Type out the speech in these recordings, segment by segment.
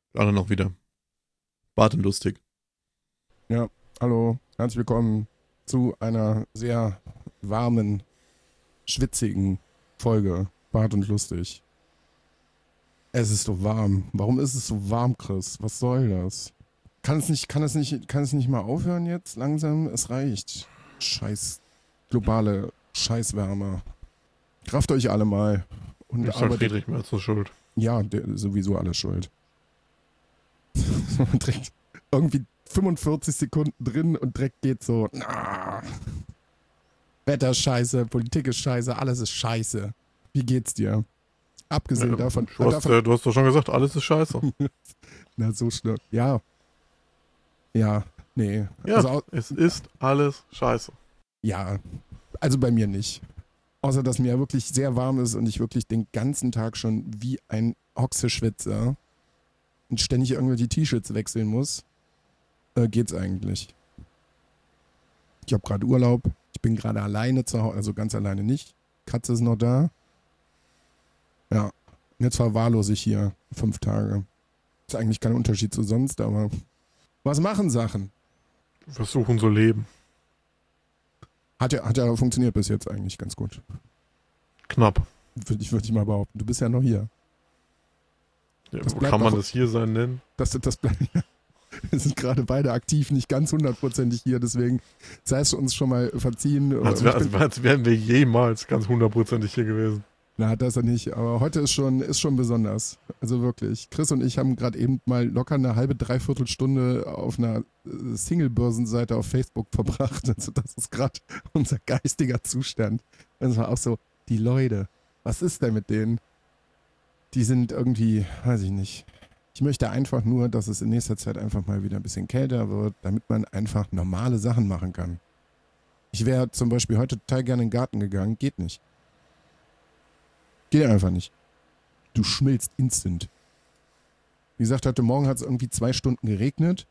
Alle noch wieder. Bart und lustig. Ja, hallo, herzlich willkommen zu einer sehr warmen, schwitzigen Folge. Bart und lustig. Es ist so warm. Warum ist es so warm, Chris? Was soll das? Kann es nicht mal aufhören jetzt langsam? Es reicht. Scheiß globale Scheißwärme. Kraft euch alle mal und Ich sag arbeitet. Friedrich Merz ist schuld. Ja, der ist sowieso alles schuld. Man trinkt irgendwie 45 Sekunden drin und direkt geht so. Wetter ist scheiße, Politik ist scheiße, alles ist scheiße. Wie geht's dir? Abgesehen davon. Du hast doch schon gesagt, alles ist scheiße. Na, so schnell. Ja. Ja, nee. Ja, Also, es ist alles scheiße. ja, also bei mir nicht. Außer, dass mir wirklich sehr warm ist und ich wirklich den ganzen Tag schon wie ein Ochse schwitze und ständig irgendwelche T-Shirts wechseln muss, geht's eigentlich. Ich habe gerade Urlaub. Ich bin gerade alleine zu Hause, also ganz alleine nicht. Katze ist noch da. Ja, und jetzt verwahrlose ich hier 5 Tage. Ist eigentlich kein Unterschied zu sonst, aber was machen Sachen? Wir versuchen so leben. Hat ja funktioniert bis jetzt eigentlich ganz gut. Knapp. Würde ich mal behaupten. Du bist ja noch hier. Ja, Das wo bleibt kann man auch- das hier sein nennen? Das bleibt. Wir sind gerade beide aktiv, nicht ganz 100%ig hier, deswegen sei es uns schon mal verziehen. Als wären wir jemals ganz hundertprozentig hier gewesen. Na, das ja nicht, aber heute ist schon besonders. Also wirklich. Chris und ich haben gerade eben mal locker eine halbe, dreiviertel Stunde auf einer Single-Börsenseite auf Facebook verbracht. Also das ist gerade unser geistiger Zustand. Das war auch so, die Leute, was ist denn mit denen? Die sind irgendwie, weiß ich nicht. Ich möchte einfach nur, dass es in nächster Zeit einfach mal wieder ein bisschen kälter wird, damit man einfach normale Sachen machen kann. Ich wäre zum Beispiel heute total gerne in den Garten gegangen, geht nicht. Geht einfach nicht. Du schmilzt instant. Wie gesagt, heute Morgen hat es irgendwie 2 Stunden geregnet.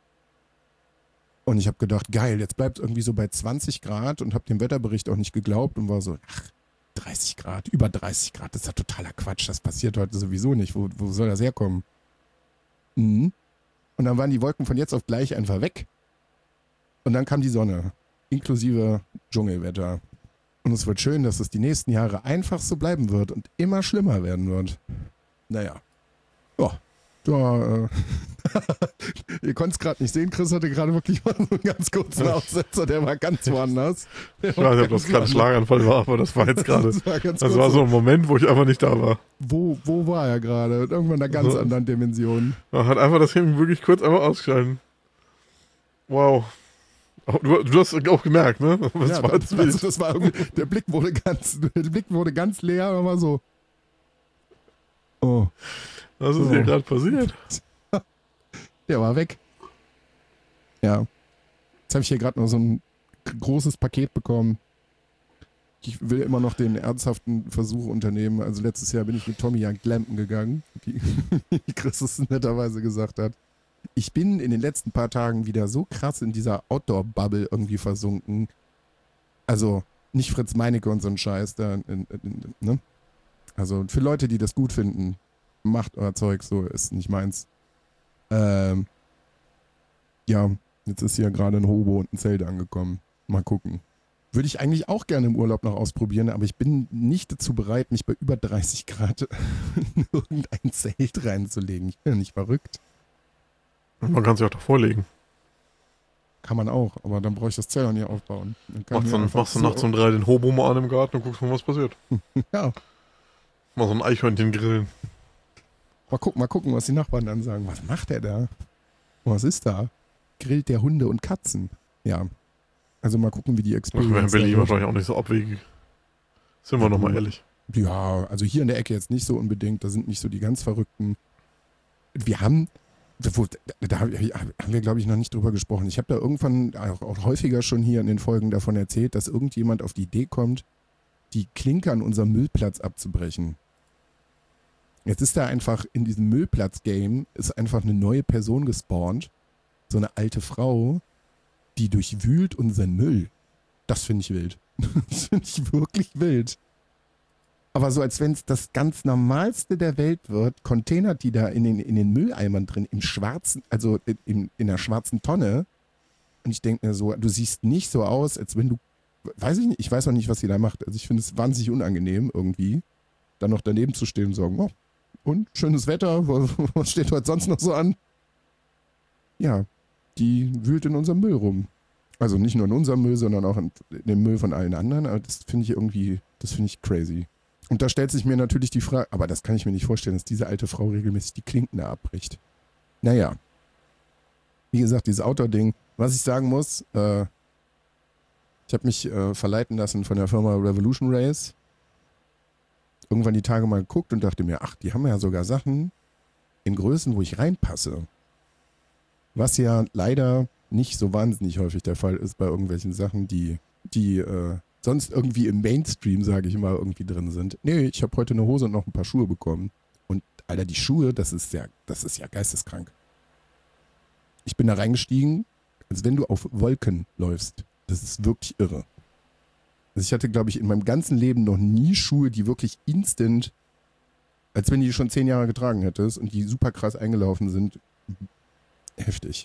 Und ich habe gedacht, geil, jetzt bleibt es irgendwie so bei 20 Grad und habe dem Wetterbericht auch nicht geglaubt und war so, ach, 30 Grad, über 30 Grad, das ist ja totaler Quatsch, das passiert heute sowieso nicht. Wo soll das herkommen? Mhm. Und dann waren die Wolken von jetzt auf gleich einfach weg. Und dann kam die Sonne, inklusive Dschungelwetter. Und es wird schön, dass es die nächsten Jahre einfach so bleiben wird und immer schlimmer werden wird. Naja. Ja. Da, ihr konnt es gerade nicht sehen. Chris hatte gerade wirklich mal so einen ganz kurzen Aussetzer, der war ganz woanders. Ich weiß nicht, ob das gerade ein Schlaganfall war, aber das war jetzt gerade. Das war so ein Moment, wo ich einfach nicht da war. Wo war er gerade? Irgendwann in einer ganz So. anderen Dimension. Man hat einfach das Hirn wirklich kurz einmal ausgeschalten. Wow. Du hast auch gemerkt, ne? Das Ja, war jetzt also wild. das war irgendwie, der Blick wurde ganz leer und war so. Oh, Was ist hier gerade passiert? der war weg. Ja. Jetzt habe ich hier gerade noch so ein großes Paket bekommen. Ich will immer noch den ernsthaften Versuch unternehmen. Also letztes Jahr bin ich mit Tommy ja glampen gegangen, wie Chris es netterweise gesagt hat. Ich bin in den letzten paar Tagen wieder so krass in dieser Outdoor-Bubble irgendwie versunken. Also nicht Fritz Meinecke und so ein Scheiß. Ne? Also für Leute, die das gut finden, macht euer Zeug, so ist nicht meins. Ja, jetzt ist hier gerade ein Hobo und ein Zelt angekommen. Mal gucken. Würde ich eigentlich auch gerne im Urlaub noch ausprobieren, aber ich bin nicht dazu bereit, mich bei über 30 Grad in irgendein Zelt reinzulegen. Ich bin ja nicht verrückt. Man kann sich auch davor legen. Kann man auch, aber dann brauche ich das Zelt auch nicht aufbauen. Dann kann ich mir einfach Machst du so- nachts um 3 den Hobo mal an im Garten und guckst mal, was passiert. Ja, Mal so ein Eichhörnchen grillen. mal gucken, was die Nachbarn dann sagen. Was macht der da? Was ist da? Grillt der Hunde und Katzen? Ja. Also mal gucken, wie die Das wäre in Experience Berlin da wird. wahrscheinlich auch nicht so abwegig. Sind wir nochmal ehrlich. Ja, also hier in der Ecke jetzt nicht so unbedingt. Da sind nicht so die ganz Verrückten. Wir haben, da haben wir, glaube ich, noch nicht drüber gesprochen. Ich habe da irgendwann auch häufiger schon hier in den Folgen davon erzählt, dass irgendjemand auf die Idee kommt, die Klinke an unserem Müllplatz abzubrechen. Jetzt ist da einfach in diesem Müllplatz-Game ist einfach eine neue Person gespawnt. So eine alte Frau, die durchwühlt unseren Müll. Das finde ich wild. Das finde ich wirklich wild. aber so als wenn es das ganz Normalste der Welt wird, containert die da in den Mülleimern drin, im schwarzen, also in der schwarzen Tonne. Und ich denke mir so, du siehst nicht so aus, als wenn du, weiß ich nicht, ich weiß auch nicht, was sie da macht. Also ich finde es wahnsinnig unangenehm irgendwie, dann noch daneben zu stehen und sagen, oh, und schönes Wetter, was steht heute sonst noch so an? Ja, die wühlt in unserem Müll rum. Also nicht nur in unserem Müll, sondern auch in dem Müll von allen anderen. Aber das finde ich irgendwie, das finde ich crazy. Und da stellt sich mir natürlich die Frage, aber das kann ich mir nicht vorstellen, dass diese alte Frau regelmäßig die Klinken da abbricht. Naja. Wie gesagt, dieses Outdoor-Ding. Was ich sagen muss, ich habe mich verleiten lassen von der Firma Revolution Race. Irgendwann die Tage mal geguckt und dachte mir, ach, die haben ja sogar Sachen in Größen, wo ich reinpasse. Was ja leider nicht so wahnsinnig häufig der Fall ist bei irgendwelchen Sachen, die sonst irgendwie im Mainstream, sage ich mal, irgendwie drin sind. Nee, ich habe heute eine Hose und noch ein paar Schuhe bekommen. Und Alter, die Schuhe, das ist ja geisteskrank. Ich bin da reingestiegen, als wenn du auf Wolken läufst. Das ist wirklich irre. Also ich hatte, glaube ich, in meinem ganzen Leben noch nie Schuhe, die wirklich instant, als wenn die schon 10 Jahre getragen hättest und die super krass eingelaufen sind. Heftig.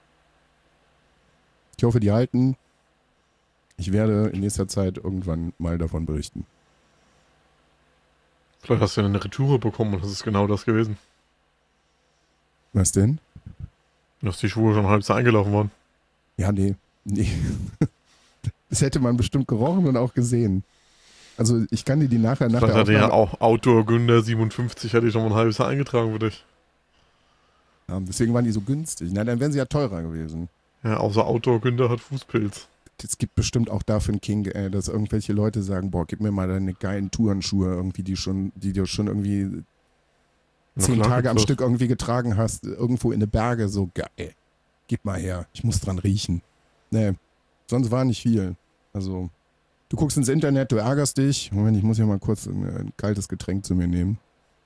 Ich hoffe, die halten. Ich werde in nächster Zeit irgendwann mal davon berichten. Vielleicht hast du ja eine Retoure bekommen und das ist genau das gewesen. Was denn? Dass die Schuhe schon halb so eingelaufen waren. Ja, nee. Das hätte man bestimmt gerochen und auch gesehen. Also ich kann dir die nachher nach Vielleicht der hatte ja Aufnahme... auch Outdoor Günder 57, hätte ich schon mal ein halbes Jahr eingetragen für dich. Ja, deswegen waren die so günstig. Na, dann wären sie ja teurer gewesen. Ja, außer Outdoor Günder hat Fußpilz. Es gibt bestimmt auch dafür einen King, dass irgendwelche Leute sagen, boah, gib mir mal deine geilen Tourenschuhe irgendwie, die du schon irgendwie 10 Tage am Stück irgendwie getragen hast, irgendwo in den Berge, so geil. Gib mal her, ich muss dran riechen. Nee, sonst war nicht viel. Also, du guckst ins Internet, du ärgerst dich. Moment, ich muss ja mal kurz ein kaltes Getränk zu mir nehmen.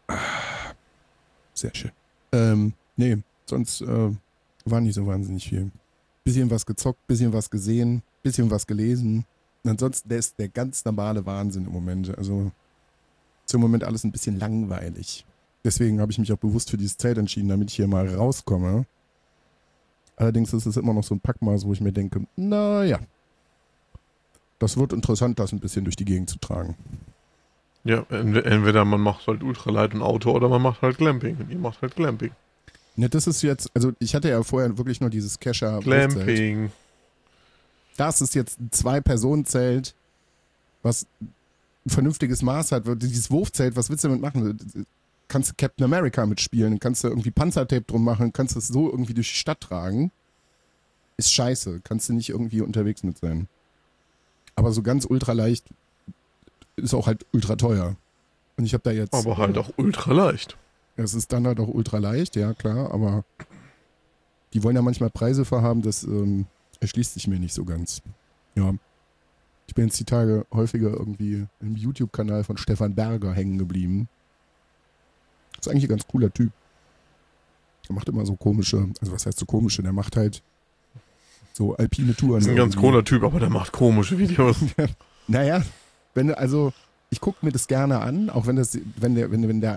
Sehr schön. Nee, sonst war nicht so wahnsinnig viel. Bisschen was gezockt, bisschen was gesehen, bisschen was gelesen. Und ansonsten ist der ganz normale Wahnsinn im Moment. Also ist im Moment alles ein bisschen langweilig. Deswegen habe ich mich auch bewusst für dieses Zelt entschieden, damit ich hier mal rauskomme. Allerdings ist es immer noch so ein Packmaß, wo ich mir denke, naja, das wird interessant, das ein bisschen durch die Gegend zu tragen. Ja, entweder man macht halt Ultralight und Auto oder man macht halt Glamping. Und ihr macht halt Glamping. Ne, das ist jetzt, also ich hatte ja vorher wirklich nur dieses Kescher Glamping. Das ist jetzt ein 2-Personen-Zelt, was ein vernünftiges Maß hat. Dieses Wurfzelt, was willst du damit machen? Kannst du Captain America mitspielen, kannst du irgendwie Panzertape drum machen, kannst du es so irgendwie durch die Stadt tragen. Ist scheiße, kannst du nicht irgendwie unterwegs mit sein. Aber so ganz ultraleicht ist auch halt ultra teuer. Und ich habe da jetzt... Aber halt auch ultra leicht. Es ist dann halt auch ultra leicht, ja klar, aber die wollen ja manchmal Preise verhaben, das erschließt sich mir nicht so ganz. Ja. Ich bin jetzt die Tage häufiger irgendwie im YouTube-Kanal von Stefan Berger hängen geblieben. Das ist eigentlich ein ganz cooler Typ. Er macht immer so komische, also was heißt so komische, der macht halt so alpine Touren. Das ist ein ganz cooler Typ, aber der macht komische Videos. Naja, ich gucke mir das gerne an, auch wenn der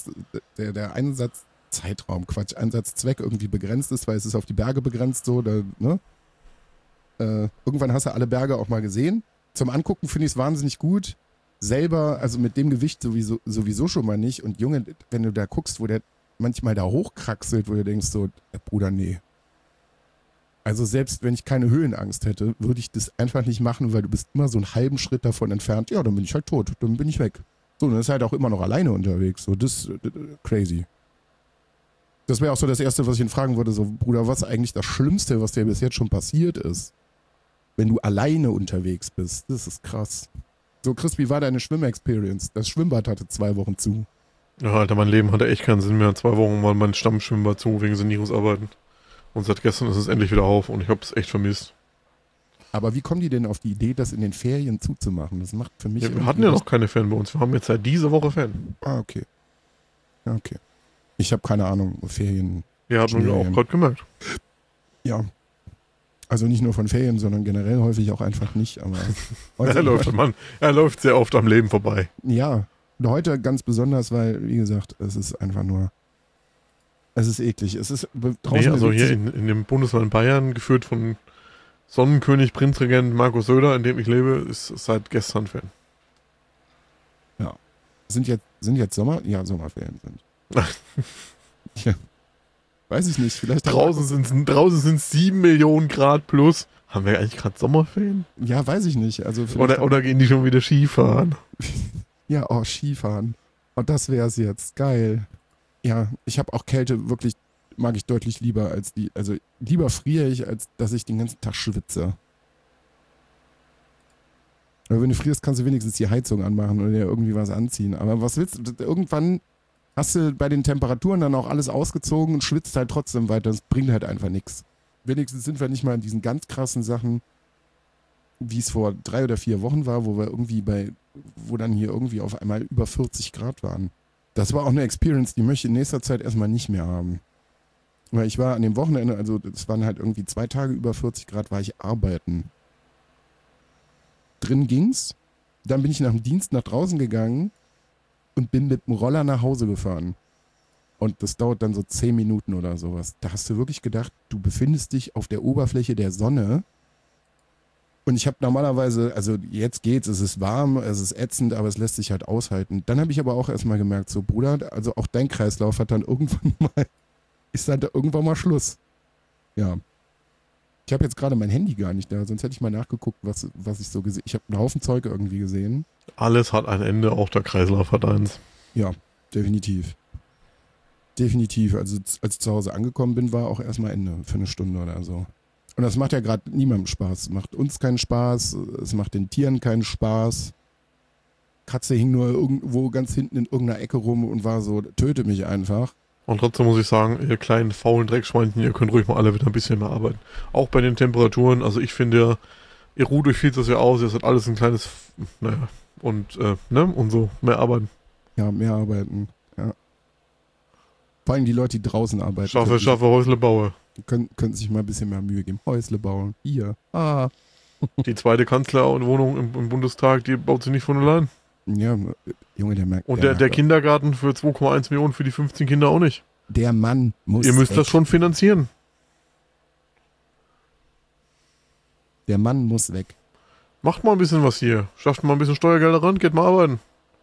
Einsatzzweck irgendwie begrenzt ist, weil es ist auf die Berge begrenzt so, ne? Irgendwann hast du alle Berge auch mal gesehen. Zum Angucken finde ich es wahnsinnig gut. Selber, also mit dem Gewicht sowieso schon mal nicht. Und Junge, wenn du da guckst, wo der manchmal da hochkraxelt, wo du denkst so, Bruder, nee. Also selbst wenn ich keine Höhenangst hätte, würde ich das einfach nicht machen, weil du bist immer so einen halben Schritt davon entfernt. Ja, dann bin ich halt tot, dann bin ich weg. So, dann ist halt auch immer noch alleine unterwegs. So, das crazy. Das wäre auch so das Erste, was ich ihn fragen würde, so, Bruder, was ist eigentlich das Schlimmste, was dir bis jetzt schon passiert ist? Wenn du alleine unterwegs bist. Das ist krass. So, Chris, wie war deine Schwimmexperience? Das Schwimmbad hatte 2 Wochen zu. Ja, Alter, mein Leben hatte echt keinen Sinn mehr. 2 Wochen mal mein Stammschwimmbad zu wegen Sanierungsarbeiten. Und seit gestern ist es endlich wieder auf und ich habe es echt vermisst. Aber wie kommen die denn auf die Idee, das in den Ferien zuzumachen? Das macht für mich... Ja, wir hatten ja noch keine Ferien bei uns. Wir haben jetzt seit dieser Woche Ferien. Ah, okay. Ja, okay. Ich habe keine Ahnung, Ferien... Ja, hat man ja auch gerade gemerkt. Ja. Also nicht nur von Ferien, sondern generell häufig auch einfach nicht. Aber Er läuft sehr oft am Leben vorbei. Ja, Und heute ganz besonders, weil, wie gesagt, es ist einfach nur, es ist eklig. Es ist draußen. Nee, also hier in dem Bundesland Bayern, geführt von Sonnenkönig, Prinzregent Markus Söder, in dem ich lebe, ist seit gestern Fan. Ja. Sind jetzt Sommer? Ja, Sommerferien sind. Ja. Weiß ich nicht. Vielleicht draußen sind 7 Millionen Grad plus. Haben wir eigentlich gerade Sommerferien? Ja, weiß ich nicht. Also oder gehen die schon wieder Skifahren? Ja, oh, Skifahren. Und das wäre es jetzt. Geil. Ja, ich habe auch Kälte wirklich, mag ich deutlich lieber als die, also lieber friere ich, als dass ich den ganzen Tag schwitze. Aber wenn du frierst, kannst du wenigstens die Heizung anmachen oder dir irgendwie was anziehen. Aber was willst du? Irgendwann hast du bei den Temperaturen dann auch alles ausgezogen und schwitzt halt trotzdem weiter. Das bringt halt einfach nichts. Wenigstens sind wir nicht mal in diesen ganz krassen Sachen, wie es vor 3 oder 4 Wochen war, wo wir irgendwie wo dann hier irgendwie auf einmal über 40 Grad waren. Das war auch eine Experience, die möchte ich in nächster Zeit erstmal nicht mehr haben. Weil ich war an dem Wochenende, also es waren halt irgendwie 2 Tage über 40 Grad, war ich arbeiten. Drin ging's. Dann bin ich nach dem Dienst nach draußen gegangen und bin mit dem Roller nach Hause gefahren. Und das dauert dann so 10 Minuten oder sowas. Da hast du wirklich gedacht, du befindest dich auf der Oberfläche der Sonne. Und ich habe normalerweise, also jetzt geht's, es ist warm, es ist ätzend, aber es lässt sich halt aushalten. Dann habe ich aber auch erstmal gemerkt, so Bruder, also auch dein Kreislauf hat dann ist dann irgendwann mal Schluss. Ja. Ich habe jetzt gerade mein Handy gar nicht da, sonst hätte ich mal nachgeguckt, was ich so gesehen habe. Ich habe einen Haufen Zeug irgendwie gesehen. Alles hat ein Ende, auch der Kreislauf hat eins. Ja, definitiv. Definitiv. Also als ich zu Hause angekommen bin, war auch erstmal Ende für eine Stunde oder so. Und das macht ja gerade niemandem Spaß. Es macht uns keinen Spaß, es macht den Tieren keinen Spaß. Katze hing nur irgendwo ganz hinten in irgendeiner Ecke rum und war so, töte mich einfach. Und trotzdem muss ich sagen, ihr kleinen faulen Dreckschweinchen, ihr könnt ruhig mal alle wieder ein bisschen mehr arbeiten. Auch bei den Temperaturen, also ich finde, ihr ruht euch viel zu sehr aus, ihr seid alles ein kleines, naja, und so, mehr arbeiten. Ja, mehr arbeiten, ja. Vor allem die Leute, die draußen arbeiten. Schaffe, Häusle baue. Können sich mal ein bisschen mehr Mühe geben. Häusle bauen. Hier. Ah. Die zweite Kanzlerwohnung im Bundestag, die baut sich nicht von allein. Ja, Junge, der merkt. Und der Kindergarten für 2,1 Millionen für die 15 Kinder auch nicht. Der Mann muss. Ihr müsst das schon finanzieren. Der Mann muss weg. Macht mal ein bisschen was hier. Schafft mal ein bisschen Steuergelder ran, geht mal arbeiten.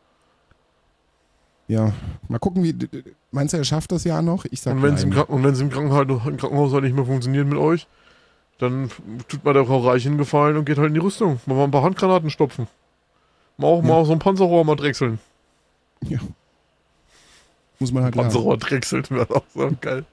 Ja, mal gucken, meinst du, er schafft das Jahr noch? Ich sag und wenn es im Krankenhaus halt nicht mehr funktioniert mit euch, dann tut mal der Frau Reich einen Gefallen und geht halt in die Rüstung. Mal ein paar Handgranaten stopfen. Mal auch so ein Panzerrohr mal drechseln. Ja. Muss man halt Panzerrohr drechselt, wäre auch so geil.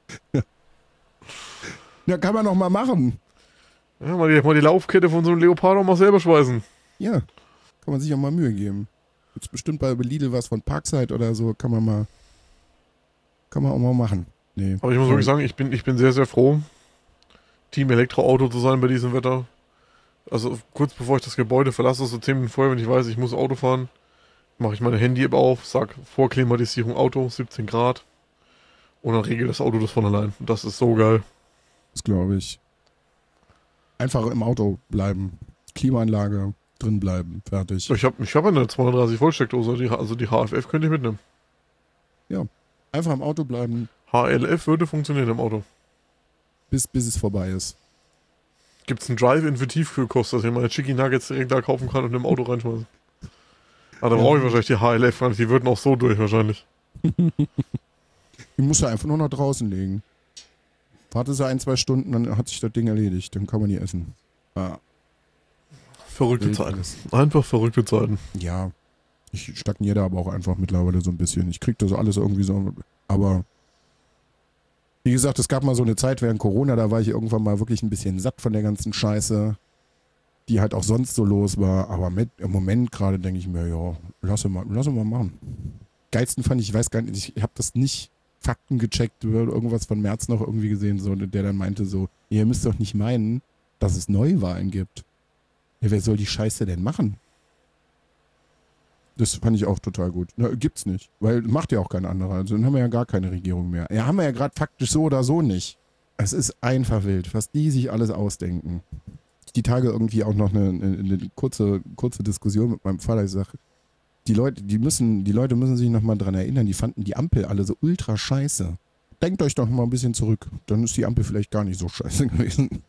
Ja, kann man noch mal machen. Ja, mal die Laufkette von so einem Leopard auch mal selber schweißen. Ja, kann man sich auch mal Mühe geben. Jetzt bestimmt bei Lidl was von Parkside oder so, kann man auch mal machen. Nee. Aber ich muss wirklich sagen, ich bin sehr, sehr froh, Team Elektroauto zu sein bei diesem Wetter. Also kurz bevor ich das Gebäude verlasse, so 10 Minuten vorher, wenn ich weiß, ich muss Auto fahren, mache ich meine Handy-App auf, sag Vorklimatisierung Auto, 17 Grad und dann regelt das Auto das von allein. Das ist so geil. Das glaube ich. Einfach im Auto bleiben. Klimaanlage drin bleiben. Fertig. Ich hab eine 230 Volt Steckdose, also die HFF könnte ich mitnehmen. Ja, einfach im Auto bleiben. HLF würde funktionieren im Auto. Bis es vorbei ist. Gibt's einen Drive-In für Tiefkühlkost, dass ich meine Chicken Nuggets direkt da kaufen kann und im Auto reinschmeißen. Aber da brauche ich wahrscheinlich die HLF, die würden auch so durch wahrscheinlich. Die musst du einfach nur nach draußen legen. Warte so 1-2 Stunden, dann hat sich das Ding erledigt. Dann kann man die essen. Ja. Verrückte Zeiten. Einfach verrückte Zeiten. Ja. Ich stagniere da aber auch einfach mittlerweile so ein bisschen. Ich krieg das alles irgendwie so. Aber wie gesagt, es gab mal so eine Zeit während Corona, da war ich irgendwann mal wirklich ein bisschen satt von der ganzen Scheiße, die halt auch sonst so los war. Aber im Moment gerade denke ich mir, ja, lass mal machen. Geilsten fand ich weiß gar nicht, ich habe das nicht Fakten gecheckt, irgendwas von März noch irgendwie gesehen, so, der dann meinte so, ihr müsst doch nicht meinen, dass es Neuwahlen gibt. Ja, wer soll die Scheiße denn machen? Das fand ich auch total gut. Na, gibt's nicht, weil macht ja auch kein anderer. Also dann haben wir ja gar keine Regierung mehr. Ja, haben wir ja gerade faktisch so oder so nicht. Es ist einfach wild, was die sich alles ausdenken. Die Tage irgendwie auch noch eine kurze Diskussion mit meinem Vater. Ich sage, Die Leute müssen sich nochmal dran erinnern, die fanden die Ampel alle so ultra scheiße. Denkt euch doch mal ein bisschen zurück. Dann ist die Ampel vielleicht gar nicht so scheiße gewesen.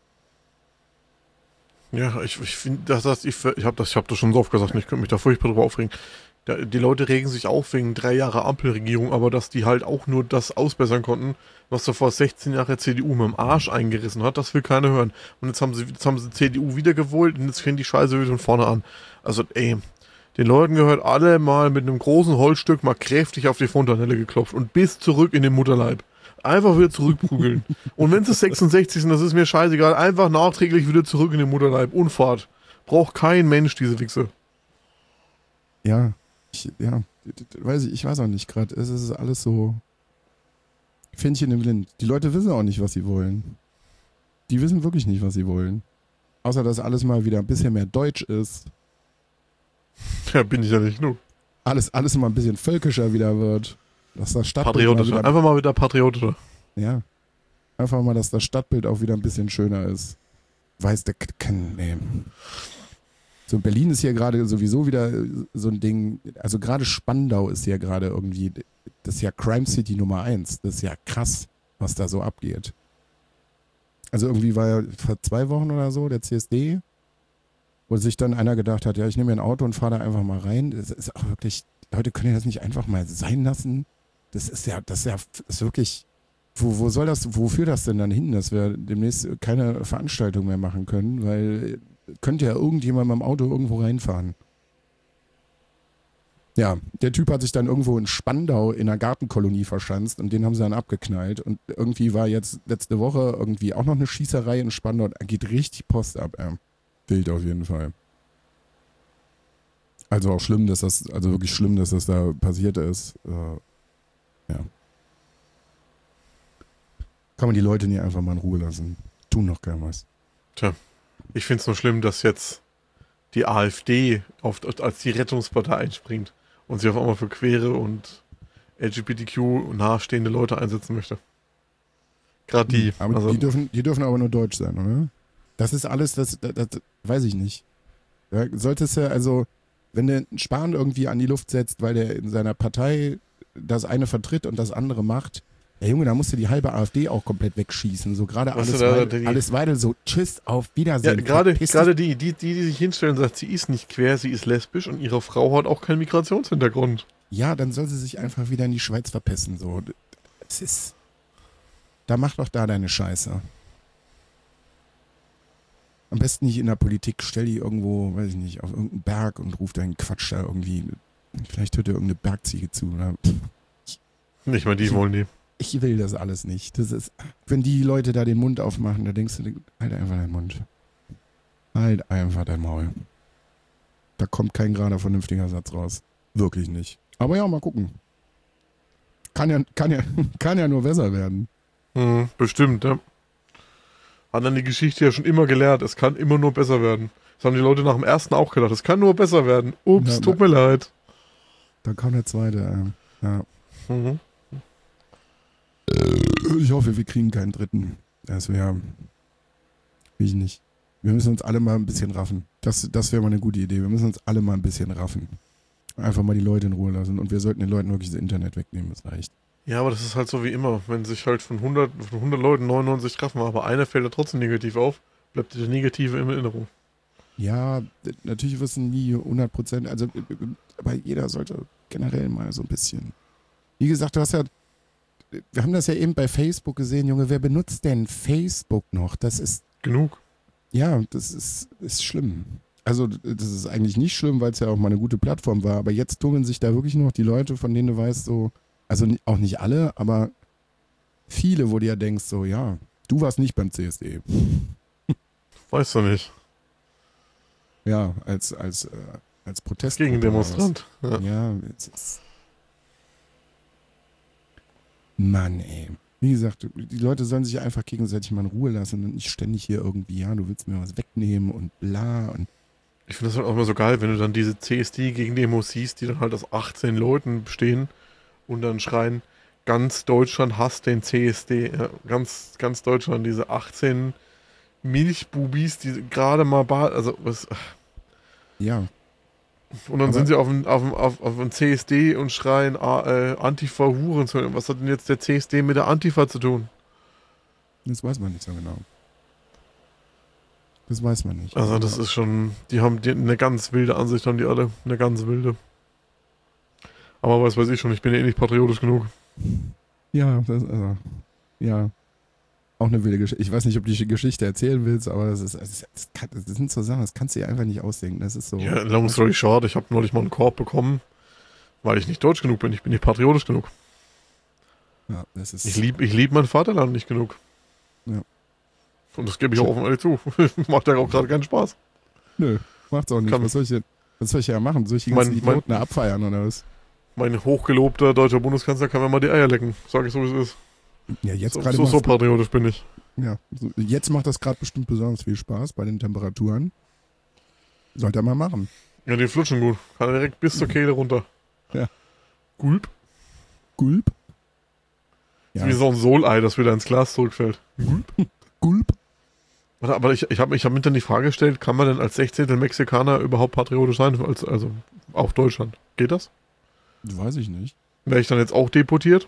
Ja, ich finde, ich habe das schon so oft gesagt, ich könnte mich da furchtbar drüber aufregen. Die Leute regen sich auf wegen 3 Jahre Ampelregierung, aber dass die halt auch nur das ausbessern konnten, was so vor 16 Jahren CDU mit dem Arsch eingerissen hat, das will keiner hören. Und jetzt haben sie CDU wiedergewollt und jetzt fängt die Scheiße wieder von vorne an. Also, ey, den Leuten gehört alle mal mit einem großen Holzstück mal kräftig auf die Fontanelle geklopft und bis zurück in den Mutterleib. Einfach wieder zurückprügeln. Und wenn es 66 sind, das ist mir scheißegal. Einfach nachträglich wieder zurück in den Mutterleib. Unfahrt. Braucht kein Mensch diese Wichse. Ja, ich weiß auch nicht gerade. Es ist alles so Fähnchen im Wind. Die Leute wissen auch nicht, was sie wollen. Die wissen wirklich nicht, was sie wollen. Außer, dass alles mal wieder ein bisschen mehr deutsch ist. Ja, bin ich ja nicht genug. Alles mal ein bisschen völkischer wieder wird. Dass das Stadtbild Patriotischer. Einfach mal wieder patriotischer. Ja. Einfach mal, dass das Stadtbild auch wieder ein bisschen schöner ist. Weiß der nee. So, Berlin ist hier gerade sowieso wieder so ein Ding. Also gerade Spandau ist ja gerade irgendwie, das ist ja Crime City Nummer 1. Das ist ja krass, was da so abgeht. Also irgendwie war ja vor 2 Wochen oder so der CSD, wo sich dann einer gedacht hat, ja, ich nehme mir ein Auto und fahre da einfach mal rein. Das ist auch wirklich, Leute, können ja das nicht einfach mal sein lassen? Das ist wirklich, wo führt das denn dann hin, dass wir demnächst keine Veranstaltung mehr machen können, weil könnte ja irgendjemand mit dem Auto irgendwo reinfahren. Ja, der Typ hat sich dann irgendwo in Spandau in einer Gartenkolonie verschanzt und den haben sie dann abgeknallt und irgendwie war jetzt letzte Woche irgendwie auch noch eine Schießerei in Spandau und geht richtig Post ab. Wild auf jeden Fall. Also auch schlimm, wirklich schlimm, dass das da passiert ist. Ja. Kann man die Leute nicht einfach mal in Ruhe lassen. Tun doch gar was. Tja, ich finde es nur schlimm, dass jetzt die AfD als die Rettungspartei einspringt und sich auf einmal für queere und LGBTQ nahestehende Leute einsetzen möchte. Gerade die. Aber also, die dürfen aber nur deutsch sein, oder? Das ist alles, das weiß ich nicht. Ja, solltest du, also, wenn der Spahn irgendwie an die Luft setzt, weil der in seiner Partei das eine vertritt und das andere macht, ja Junge, da musst du die halbe AfD auch komplett wegschießen. So gerade alles Weidel so, tschüss, auf Wiedersehen. Ja, gerade die sich hinstellen und sagt, sie ist nicht quer, sie ist lesbisch und ihre Frau hat auch keinen Migrationshintergrund. Ja, dann soll sie sich einfach wieder in die Schweiz verpissen. So. Da mach doch da deine Scheiße. Am besten nicht in der Politik, stell die irgendwo, weiß ich nicht, auf irgendeinen Berg und ruf deinen Quatsch da irgendwie. Vielleicht hört dir irgendeine Bergziege zu. Oder? Nicht mal die wollen die. Ich will das alles nicht. Das ist, wenn die Leute da den Mund aufmachen, da denkst du, halt einfach deinen Mund. Halt einfach dein Maul. Da kommt kein gerader, vernünftiger Satz raus. Wirklich nicht. Aber ja, mal gucken. Kann ja nur besser werden. Bestimmt, ja. Hat dann die Geschichte ja schon immer gelehrt, es kann immer nur besser werden. Das haben die Leute nach dem ersten auch gedacht, es kann nur besser werden. Ups, Ja, tut mir leid. Dann kam der zweite. Ja. Mhm. Ich hoffe, wir kriegen keinen dritten. Das wäre. Ich nicht. Wir müssen uns alle mal ein bisschen raffen. Das wäre mal eine gute Idee. Wir müssen uns alle mal ein bisschen raffen. Einfach mal die Leute in Ruhe lassen. Und wir sollten den Leuten wirklich das Internet wegnehmen. Das reicht. Ja, aber das ist halt so wie immer. Wenn sich halt von 100 Leuten 99 treffen, aber einer fällt da trotzdem negativ auf, bleibt der Negative in Erinnerung. Ja, natürlich wissen nie 100%. Also, aber jeder sollte generell mal so ein bisschen. Wie gesagt, wir haben das ja eben bei Facebook gesehen, Junge. Wer benutzt denn Facebook noch? Das ist. Genug. Ja, das ist schlimm. Also, das ist eigentlich nicht schlimm, weil es ja auch mal eine gute Plattform war. Aber jetzt tummeln sich da wirklich noch die Leute, von denen du weißt, so. Also auch nicht alle, aber viele, wo du ja denkst, so, ja, du warst nicht beim CSD. Weißt du nicht. Ja, als Protest. Gegendemonstrant. Ja, es ist. Mann, ey. Wie gesagt, die Leute sollen sich einfach gegenseitig mal in Ruhe lassen und nicht ständig hier irgendwie, ja, du willst mir was wegnehmen und bla und. Ich finde das halt auch immer so geil, wenn du dann diese CSD-Gegendemos siehst, die dann halt aus 18 Leuten bestehen und dann schreien, ganz Deutschland hasst den CSD. Ja, ganz Deutschland, diese 18 Milchbubis, die gerade mal also was. Ja. Und dann Aber- sind sie auf dem CSD und schreien Antifa Hurensohn. Was hat denn jetzt der CSD mit der Antifa zu tun? Das weiß man nicht so genau. Das weiß man nicht. Also das ist schon, eine ganz wilde Ansicht, haben die alle. Eine ganz wilde. Aber was weiß ich schon, ich bin ja eh nicht patriotisch genug. Ja, ja. Auch eine wilde Geschichte. Ich weiß nicht, ob du die Geschichte erzählen willst, aber das sind so Sachen, das kannst du dir einfach nicht ausdenken. Das ist so. Ja, long story short, ich habe neulich mal einen Korb bekommen, weil ich nicht deutsch genug bin. Ich bin nicht patriotisch genug. Ja, das ist. Ich lieb mein Vaterland nicht genug. Ja. Und das gebe ich auch offen ehrlich zu. Macht ja auch gerade keinen Spaß. Nö, macht's auch nicht. Kann- Was soll ich ja machen? Soll ich die ganzen Idioten abfeiern oder was? Mein hochgelobter deutscher Bundeskanzler kann mir mal die Eier lecken. Sag ich so, wie es ist. Ja, jetzt So, gerade so patriotisch bin ich. Ja, jetzt macht das gerade bestimmt besonders viel Spaß bei den Temperaturen. Sollte er mal machen. Ja, die flutschen gut. Kann direkt bis zur Kehle runter. Ja. Gulp. Gulp. Ja. Wie so ein Solei, das wieder ins Glas zurückfällt. Gulp. Aber ich hab mir dann die Frage gestellt, kann man denn als 16. Mexikaner überhaupt patriotisch sein? Also auch Deutschland. Geht das? Weiß ich nicht. Wäre ich dann jetzt auch deportiert?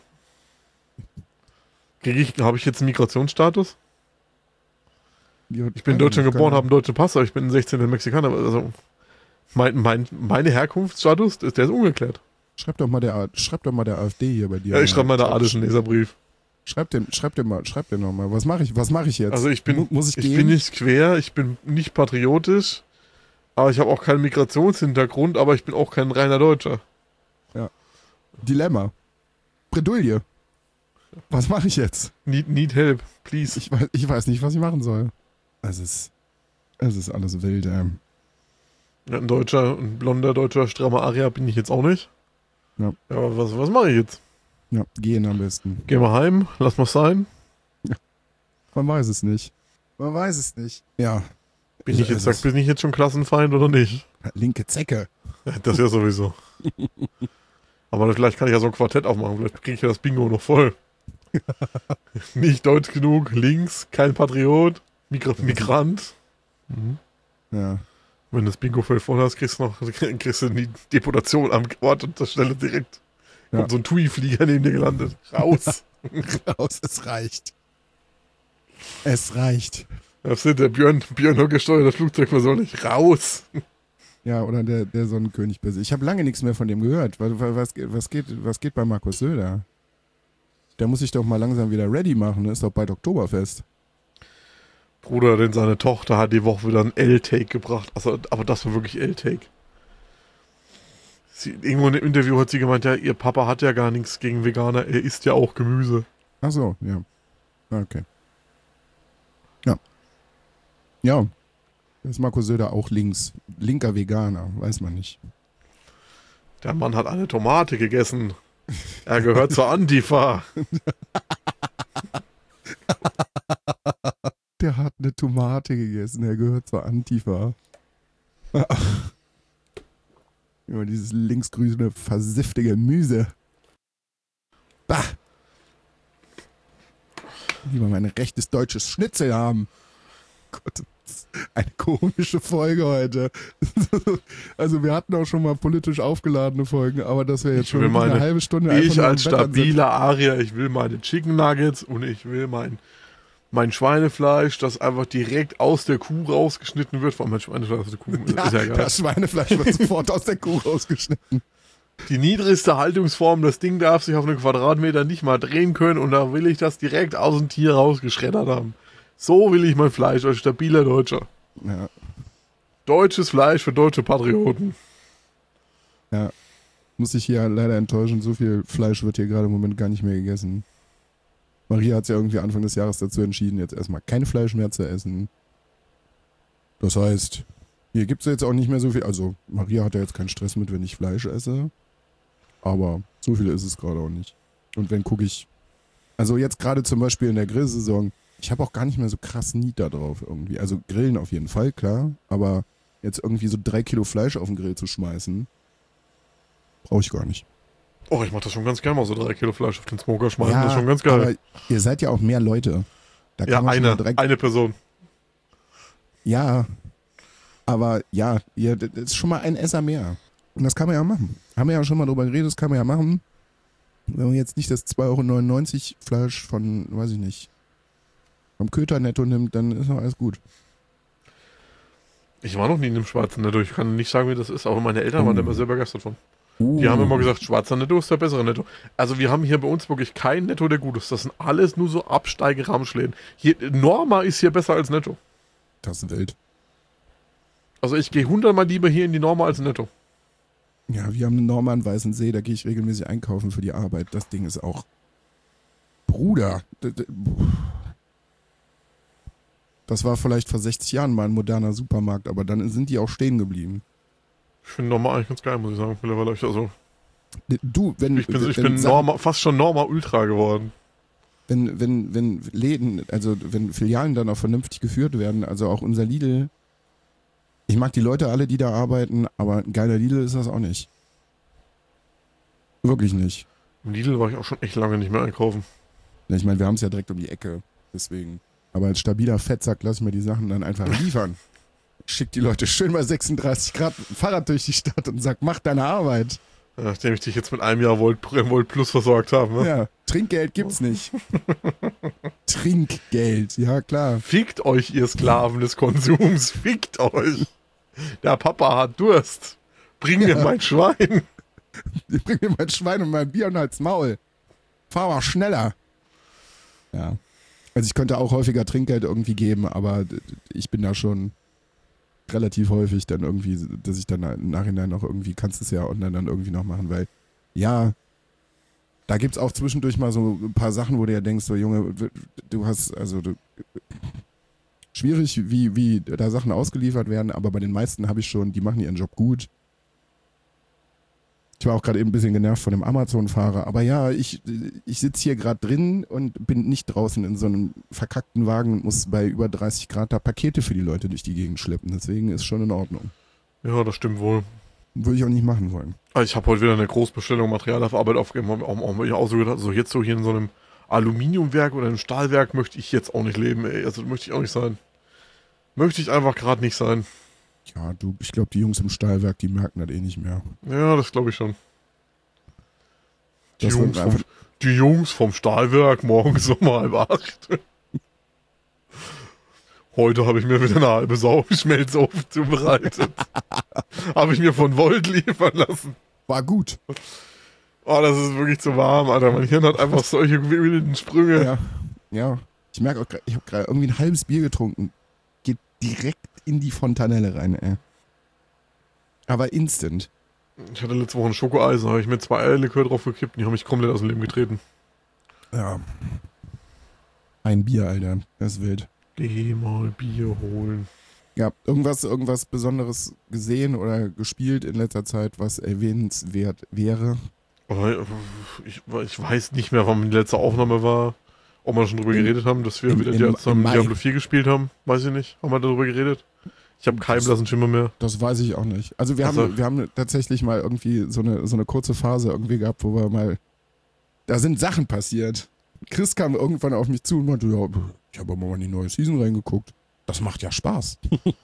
Habe ich jetzt einen Migrationsstatus? Ich bin in Deutschland geboren, habe einen deutschen Pass, aber ich bin ein 16. Mexikaner. Also meine Herkunftsstatus, der ist ungeklärt. Schreib doch mal der AfD hier bei dir. Ja, ich schreibe mal einen adischen Leserbrief. Schreib den nochmal. Was mache ich jetzt? Also ich bin gehen? nicht quer, ich bin nicht patriotisch, aber ich habe auch keinen Migrationshintergrund, aber ich bin auch kein reiner Deutscher. Dilemma. Bredouille. Was mache ich jetzt? Need help, please. Ich weiß nicht, was ich machen soll. Es ist alles wild, Ja, ein blonder deutscher strammer Aria bin ich jetzt auch nicht. Ja. Aber was mache ich jetzt? Ja, gehen am besten. Geh mal heim, lass mal sein. Man weiß es nicht. Ja. Bin ich jetzt schon Klassenfeind oder nicht? Linke Zecke. Das ja sowieso. Aber vielleicht kann ich ja so ein Quartett aufmachen. Vielleicht kriege ich ja das Bingo noch voll. Nicht deutsch genug, links, kein Patriot, Migrant. Mhm. Ja. Wenn du das Bingo voll hast, kriegst du die Deportation am Ort und das Stelle direkt. Ja. Kommt so ein TUI-Flieger neben dir gelandet. Raus. Es reicht. Es reicht. Das ist der Björn gesteuerte Flugzeug, was soll ich? Raus. Ja, oder der Sonnenkönig. Ich habe lange nichts mehr von dem gehört. Was geht bei Markus Söder? Der muss sich doch mal langsam wieder ready machen. Ist doch bald Oktoberfest. Bruder, denn seine Tochter hat die Woche wieder ein L-Take gebracht. Also, aber das war wirklich L-Take. Irgendwo in einem Interview hat sie gemeint, ja, ihr Papa hat ja gar nichts gegen Veganer, er isst ja auch Gemüse. Ach so, ja. Okay. Ja. Ja. Ist Markus Söder auch linker Veganer, weiß man nicht. Der Mann hat eine Tomate gegessen. Er gehört zur Antifa. Der hat eine Tomate gegessen, er gehört zur Antifa. Immer dieses linksgrüne, versiffte Gemüse. Bah! Lieber mein rechtes deutsches Schnitzel haben. Gott, eine komische Folge heute. Also wir hatten auch schon mal politisch aufgeladene Folgen, aber das wäre jetzt schon eine halbe Stunde. Ich als stabiler Arier, ich will meine Chicken Nuggets und ich will mein Schweinefleisch, das einfach direkt aus der Kuh rausgeschnitten wird. Vor allem mein Schweinefleisch aus der Kuh ist ja geil. Das Schweinefleisch wird sofort aus der Kuh rausgeschnitten. Die niedrigste Haltungsform, das Ding darf sich auf einen Quadratmeter nicht mal drehen können und da will ich das direkt aus dem Tier rausgeschreddert haben. So will ich mein Fleisch als stabiler Deutscher. Ja. Deutsches Fleisch für deutsche Patrioten. Ja, muss ich hier leider enttäuschen, so viel Fleisch wird hier gerade im Moment gar nicht mehr gegessen. Maria hat sich ja irgendwie Anfang des Jahres dazu entschieden, jetzt erstmal kein Fleisch mehr zu essen. Das heißt, hier gibt es jetzt auch nicht mehr so viel. Also Maria hat ja jetzt keinen Stress mit, wenn ich Fleisch esse. Aber so viel ist es gerade auch nicht. Und wenn gucke ich, also jetzt gerade zum Beispiel in der Grillsaison, ich habe auch gar nicht mehr so krass Need da drauf irgendwie. Also grillen auf jeden Fall, klar. Aber jetzt irgendwie so 3 Kilo Fleisch auf den Grill zu schmeißen, brauche ich gar nicht. Oh, ich mach das schon ganz gerne mal, so 3 Kilo Fleisch auf den Smoker schmeißen. Ja, das ist schon ganz geil. Aber ihr seid ja auch mehr Leute. Da ja, eine Person. Ja, aber ja, das ist schon mal ein Esser mehr. Und das kann man ja machen. Haben wir ja schon mal drüber geredet, das kann man ja machen. Wenn man jetzt nicht das 2,99 € Fleisch von, weiß ich nicht, vom Köter netto nimmt, dann ist noch alles gut. Ich war noch nie in einem schwarzen Netto. Ich kann nicht sagen, wie das ist, aber meine Eltern waren da immer sehr begeistert von. Die haben immer Uh, gesagt, schwarzer Netto ist der bessere Netto. Also wir haben hier bei uns wirklich kein Netto, der gut ist. Das sind alles nur so Absteige-Ramschläden. Hier, Norma ist hier besser als Netto. das ist wild. Also ich gehe 100-mal lieber hier in die Norma als Netto. Ja, wir haben eine Norma an Weißensee, da gehe ich regelmäßig einkaufen für die Arbeit. Das Ding ist auch. Bruder. Das war vielleicht vor 60 Jahren mal ein moderner Supermarkt, aber dann sind die auch stehen geblieben. Ich finde Norma eigentlich ganz geil, muss ich sagen. Mittlerweile. Also, Du, ich bin Norma, fast schon Norma Ultra geworden. wenn Läden, also wenn Filialen dann auch vernünftig geführt werden, also auch unser Lidl, ich mag die Leute alle, die da arbeiten, aber ein geiler Lidl ist das auch nicht. Wirklich nicht. Im Lidl war ich auch schon echt lange nicht mehr einkaufen. Ich meine, wir haben es ja direkt um die Ecke, deswegen. Aber als stabiler Fettsack lass ich mir die Sachen dann einfach liefern. Schick die Leute schön bei 36 Grad mit dem Fahrrad durch die Stadt und sag, mach deine Arbeit. Nachdem ich dich jetzt mit einem Jahr Volt Plus versorgt habe. Ne? Ja, Trinkgeld gibt's nicht. Trinkgeld, ja klar. Fickt euch, ihr Sklaven des Konsums. Fickt euch. Der Papa hat Durst. Bring mir mein Schwein. Ich bring mir mein Schwein und mein Bier und halt's Maul. Fahr mal schneller. Ja. Also ich könnte auch häufiger Trinkgeld irgendwie geben, aber ich bin da schon relativ häufig dann irgendwie, dass ich dann im Nachhinein noch irgendwie, kannst du es ja online dann irgendwie noch machen, weil ja, da gibt's auch zwischendurch mal so ein paar Sachen, wo du ja denkst, so Junge, du hast, also schwierig, wie da Sachen ausgeliefert werden, aber bei den meisten habe ich schon, die machen ihren Job gut. Ich war auch gerade eben ein bisschen genervt von dem Amazon-Fahrer, aber ja, ich sitze hier gerade drin und bin nicht draußen in so einem verkackten Wagen und muss bei über 30 Grad da Pakete für die Leute durch die Gegend schleppen. Deswegen ist schon in Ordnung. Ja, das stimmt wohl. Würde ich auch nicht machen wollen. Also ich habe heute wieder eine Großbestellung Material auf Arbeit aufgegeben. Auch ich auch so gedacht, also jetzt so hier in so einem Aluminiumwerk oder einem Stahlwerk möchte ich jetzt auch nicht leben, ey. Also möchte ich auch nicht sein. Möchte ich einfach gerade nicht sein. Ja, ich glaube, die Jungs im Stahlwerk, die merken das eh nicht mehr. Ja, das glaube ich schon. Das wird einfach, Die Jungs vom Stahlwerk morgens um 7:30. Heute habe ich mir wieder eine halbe Schmelzofen zubereitet. Habe ich mir von Volt liefern lassen. war gut. Oh, das ist wirklich zu warm, Alter. Mein Hirn hat einfach solche wilden Sprünge. Ja, ja. Ich merke auch gerade, ich habe gerade irgendwie ein halbes Bier getrunken. Geht direkt in die Fontanelle rein, ey. Aber instant. Ich hatte letzte Woche ein Schokoeis, da habe ich mir 2 Eierlikör drauf gekippt und die haben mich komplett aus dem Leben getreten. Ja. Ein Bier, Alter. Das ist wild. Geh mal Bier holen. Ja, irgendwas Besonderes gesehen oder gespielt in letzter Zeit, was erwähnenswert wäre? Aber ich weiß nicht mehr, wann die letzte Aufnahme war. Ob wir schon drüber geredet haben, dass wir wieder zusammen Diablo 4 gespielt haben. Weiß ich nicht. Haben wir darüber geredet? Ich habe keinen blassen Schimmer mehr. Das weiß ich auch nicht. Also wir haben tatsächlich mal irgendwie so eine kurze Phase irgendwie gehabt, wo wir mal, da sind Sachen passiert. Chris kam irgendwann auf mich zu und meinte, ja, ich habe aber mal in die neue Season reingeguckt. Das macht ja Spaß.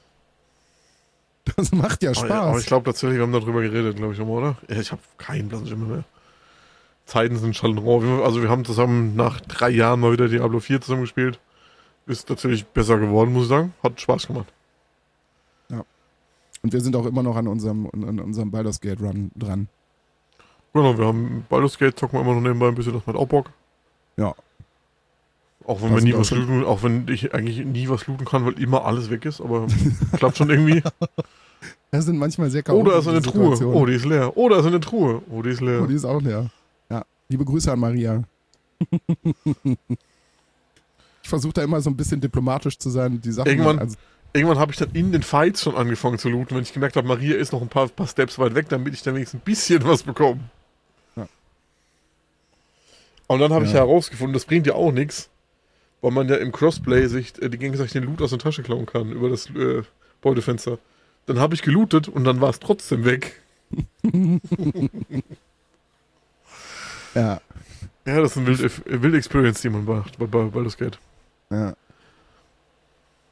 Das macht ja Spaß. Aber ich glaube tatsächlich, wir haben darüber geredet, glaube ich, oder? Ja, ich habe keinen blassen Schimmer mehr. Zeiten sind schon roh. Also wir haben zusammen nach 3 Jahren mal wieder Diablo 4 zusammen gespielt. Ist natürlich besser geworden, muss ich sagen. Hat Spaß gemacht. Ja. Und wir sind auch immer noch an unserem Baldur's Gate Run dran. Genau, wir haben Baldur's Gate, zocken wir immer noch nebenbei ein bisschen, das macht auch Bock. Ja. Auch wenn wir nie was looten, auch wenn ich eigentlich nie was looten kann, weil immer alles weg ist, aber klappt schon irgendwie. Das sind manchmal sehr chaotische Oder ist eine Truhe. Oh, die ist leer. Oder ist eine Truhe. Oh, die ist leer. Oh, die ist auch leer. Ja. Liebe Grüße an Maria. Ich versuche da immer so ein bisschen diplomatisch zu sein. Die Sachen Irgendwann habe ich dann in den Fights schon angefangen zu looten, wenn ich gemerkt habe, Maria ist noch ein paar Steps weit weg, damit ich dann wenigstens ein bisschen was bekomme. Ja. Und dann habe ich herausgefunden, das bringt ja auch nichts, weil man ja im Crossplay sich die gegenseitig den Loot aus der Tasche klauen kann, über das Beutefenster. Dann habe ich gelootet und dann war es trotzdem weg. Ja. Ja, das ist eine wilde Experience, die man macht bei Baldur's Gate. Ja.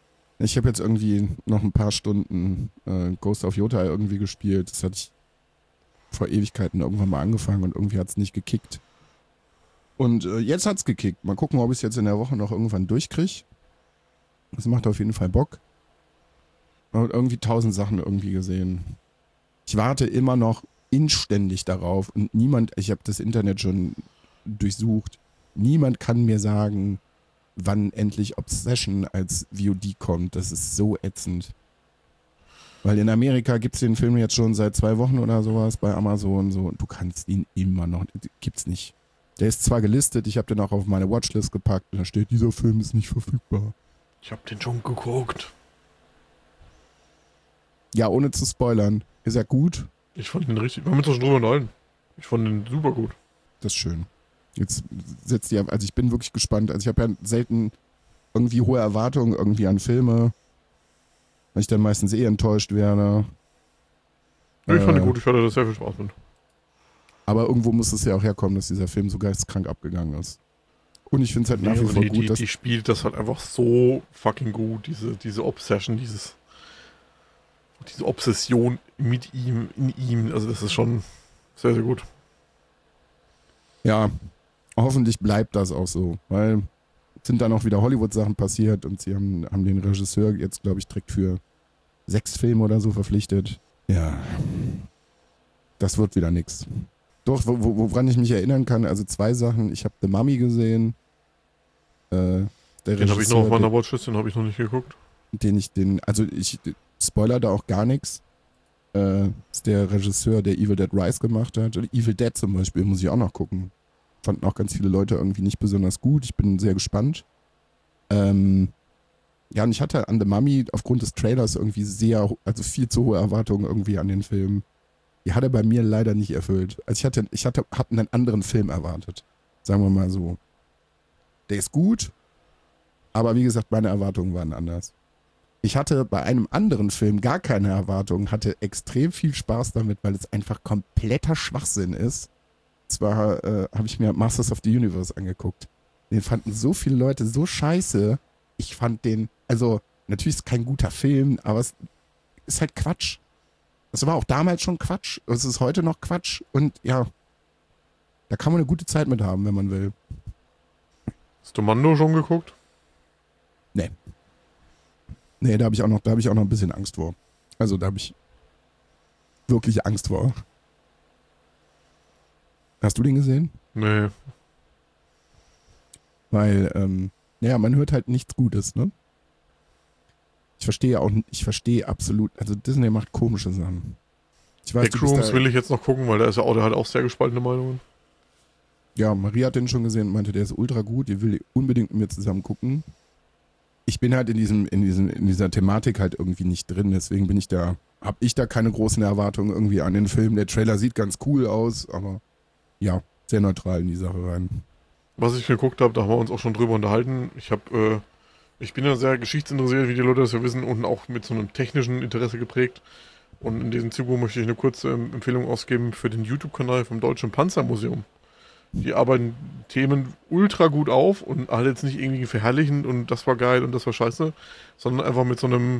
Ich habe jetzt irgendwie noch ein paar Stunden Ghost of Yota irgendwie gespielt. Das hatte ich vor Ewigkeiten irgendwann mal angefangen und irgendwie hat es nicht gekickt. Und jetzt hat es gekickt. Mal gucken, ob ich es jetzt in der Woche noch irgendwann durchkriege. Das macht auf jeden Fall Bock. Und irgendwie 1000 Sachen irgendwie gesehen. Ich warte immer noch inständig darauf und ich habe das Internet schon durchsucht, niemand kann mir sagen, wann endlich Obsession als VOD kommt. Das ist so ätzend. Weil in Amerika gibt es den Film jetzt schon seit 2 Wochen oder sowas bei Amazon so und du kannst ihn immer noch, gibt's nicht. Der ist zwar gelistet, ich habe den auch auf meine Watchlist gepackt und da steht, dieser Film ist nicht verfügbar. Ich habe den schon geguckt. Ja, ohne zu spoilern. Ist er gut? Ich fand den richtig, wir haben uns doch schon drüber unterhalten. Ich fand den super gut. Das ist schön. Jetzt setzt ihr, also ich bin wirklich gespannt. Also ich habe ja selten irgendwie hohe Erwartungen irgendwie an Filme, weil ich dann meistens enttäuscht werde. Ich fand den gut, ich hatte da sehr viel Spaß mit. Aber irgendwo muss es ja auch herkommen, dass dieser Film so geisteskrank abgegangen ist. Und ich finde es halt nach wie vor gut, dass... Die spielt das halt einfach so fucking gut, diese Obsession, diese Obsession mit ihm, in ihm. Also das ist schon sehr, sehr gut. Ja, hoffentlich bleibt das auch so, weil sind dann auch wieder Hollywood-Sachen passiert und sie haben den Regisseur jetzt, glaube ich, direkt für 6 Filme oder so verpflichtet. Ja, das wird wieder nix. Doch, woran ich mich erinnern kann, also 2 Sachen. Ich habe The Mummy gesehen. Den habe ich noch auf meiner Watchlist, den habe ich noch nicht geguckt. Ich spoiler da auch gar nichts. Ist der Regisseur, der Evil Dead Rise gemacht hat. Oder Evil Dead zum Beispiel, muss ich auch noch gucken. Fanden auch ganz viele Leute irgendwie nicht besonders gut. Ich bin sehr gespannt. Ja, und ich hatte an The Mummy aufgrund des Trailers irgendwie viel zu hohe Erwartungen irgendwie an den Film. Die hat er bei mir leider nicht erfüllt. Also ich hatte einen anderen Film erwartet. Sagen wir mal so. Der ist gut, aber wie gesagt, meine Erwartungen waren anders. Ich hatte bei einem anderen Film gar keine Erwartungen, hatte extrem viel Spaß damit, weil es einfach kompletter Schwachsinn ist. Zwar habe ich mir Masters of the Universe angeguckt. Den fanden so viele Leute so scheiße. Ich fand den, also natürlich ist es kein guter Film, aber es ist halt Quatsch. Das war auch damals schon Quatsch. Es ist heute noch Quatsch. Und ja, da kann man eine gute Zeit mit haben, wenn man will. Hast du Mando schon geguckt? Nee. Nee, da habe ich auch noch ein bisschen Angst vor. Also da habe ich wirklich Angst vor. Hast du den gesehen? Nee. Weil, man hört halt nichts Gutes, ne? Ich verstehe absolut, also Disney macht komische Sachen. Ich weiß, Backrooms will ich jetzt noch gucken, weil der hat auch sehr gespaltene Meinungen. Ja, Maria hat den schon gesehen und meinte, der ist ultra gut, die will unbedingt mit mir zusammen gucken. Ich bin halt in dieser Thematik halt irgendwie nicht drin, deswegen habe ich da keine großen Erwartungen irgendwie an den Film. Der Trailer sieht ganz cool aus, aber ja, sehr neutral in die Sache rein. Was ich geguckt habe, da haben wir uns auch schon drüber unterhalten. Ich bin ja sehr geschichtsinteressiert, wie die Leute das ja wissen, und auch mit so einem technischen Interesse geprägt. Und in diesem Zuge möchte ich eine kurze Empfehlung ausgeben für den YouTube-Kanal vom Deutschen Panzermuseum. Die arbeiten Themen ultra gut auf und halt jetzt nicht irgendwie verherrlichen und das war geil und das war scheiße, sondern einfach mit so einem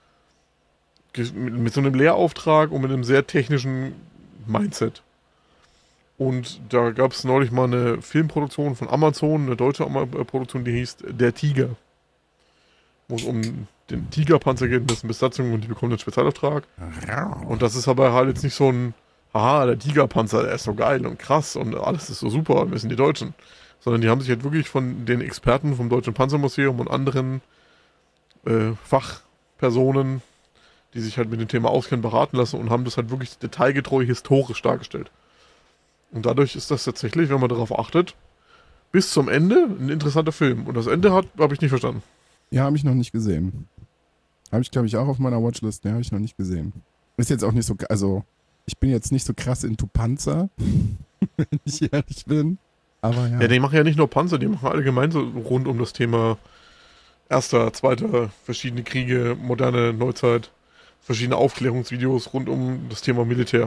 Lehrauftrag und mit einem sehr technischen Mindset. Und da gab es neulich mal eine Filmproduktion von Amazon, eine deutsche Produktion, die hieß Der Tiger. Wo es um den Tigerpanzer geht, dessen Besatzung, und die bekommen einen Spezialauftrag. Und das ist aber halt jetzt nicht so ein, haha, der Tigerpanzer, der ist so geil und krass und alles ist so super, wir sind die Deutschen. Sondern die haben sich halt wirklich von den Experten vom Deutschen Panzermuseum und anderen Fachpersonen, die sich halt mit dem Thema auskennen, beraten lassen und haben das halt wirklich detailgetreu historisch dargestellt. Und dadurch ist das tatsächlich, wenn man darauf achtet, bis zum Ende ein interessanter Film. Und das Ende habe ich nicht verstanden. Ja, habe ich noch nicht gesehen. Habe ich, glaube ich, auch auf meiner Watchlist. Ne, habe ich noch nicht gesehen. Ist jetzt auch nicht so, also ich bin jetzt nicht so krass into Panzer, wenn ich ehrlich bin. Aber ja. Ja, die machen ja nicht nur Panzer, die machen allgemein so rund um das Thema Erster, Zweiter, verschiedene Kriege, moderne Neuzeit, verschiedene Aufklärungsvideos rund um das Thema Militär.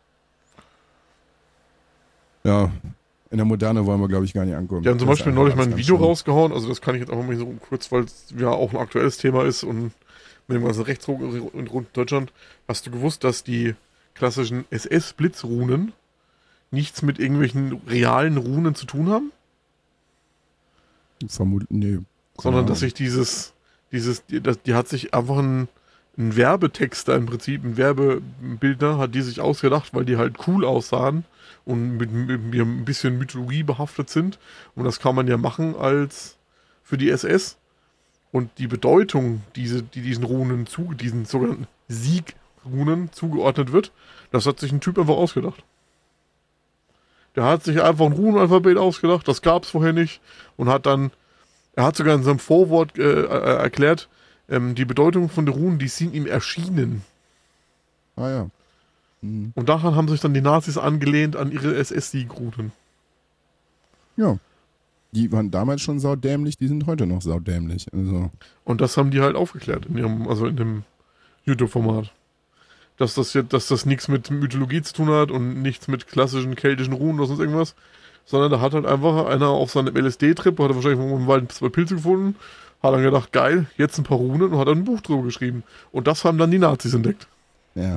Ja, in der Moderne wollen wir, glaube ich, gar nicht ankommen. Die haben zum Beispiel neulich mal ein Video rausgehauen, also das kann ich jetzt einfach mal so kurz, weil es ja auch ein aktuelles Thema ist und mit dem ganzen Rechtsruck rund Deutschland. Hast du gewusst, dass die klassischen SS-Blitzrunen nichts mit irgendwelchen realen Runen zu tun haben? Vermutlich, nee. Sondern dass sich die hat sich einfach ein Werbetexter im Prinzip, ein Werbebildner, hat die sich ausgedacht, weil die halt cool aussahen und mit ein bisschen Mythologie behaftet sind. Und das kann man ja machen als für die SS. Und die Bedeutung, die diesen Runen diesen sogenannten Siegrunen zugeordnet wird, das hat sich ein Typ einfach ausgedacht. Der hat sich einfach ein Runenalphabet ausgedacht, das gab es vorher nicht. Und er hat sogar in seinem Vorwort erklärt, die Bedeutung von den Runen, die sind ihm erschienen. Ah ja. Mhm. Und daran haben sich dann die Nazis angelehnt an ihre SS-Siegrunen. Ja. Die waren damals schon saudämlich, die sind heute noch saudämlich. Also. Und das haben die halt aufgeklärt in dem YouTube-Format. Dass das nichts mit Mythologie zu tun hat und nichts mit klassischen keltischen Runen oder sonst irgendwas. Sondern da hat halt einfach einer auf seinem LSD-Trip, hat er wahrscheinlich im Wald 2 Pilze gefunden, hat dann gedacht, geil, jetzt ein paar Runen und hat dann ein Buch drüber geschrieben. Und das haben dann die Nazis entdeckt. Ja.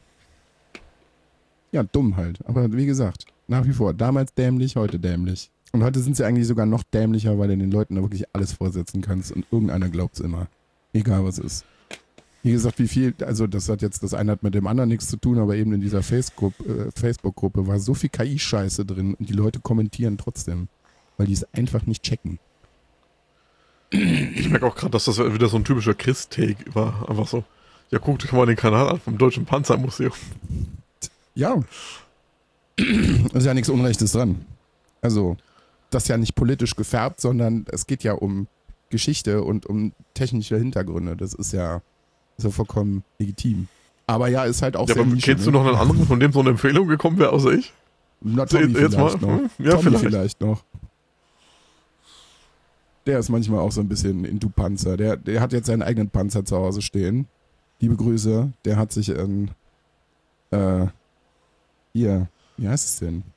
Ja, dumm halt. Aber wie gesagt, nach wie vor, damals dämlich, heute dämlich. Und heute sind sie eigentlich sogar noch dämlicher, weil du den Leuten da wirklich alles vorsetzen kannst und irgendeiner glaubt es immer. Egal was ist. Wie gesagt, wie viel, also das eine hat mit dem anderen nichts zu tun, aber eben in dieser Facebook-Gruppe war so viel KI-Scheiße drin und die Leute kommentieren trotzdem, weil die es einfach nicht checken. Ich merke auch gerade, dass das wieder so ein typischer Chris-Take war. Einfach so, ja guck dir mal den Kanal an vom Deutschen Panzermuseum. Ja. Ist ja nichts Unrechtes dran. Also, das ist ja nicht politisch gefärbt, sondern es geht ja um Geschichte und um technische Hintergründe. Das ist ja so vollkommen legitim. Aber ja, ist halt auch ja, sehr aber Nische, kennst du noch einen anderen, von dem so eine Empfehlung gekommen wäre, außer ich? Na, Tommy Jetzt vielleicht mal? noch. Ja, Tommy vielleicht noch. Der ist manchmal auch so ein bisschen into Panzer. Der hat jetzt seinen eigenen Panzer zu Hause stehen. Liebe Grüße. Der hat sich hier, wie heißt es denn?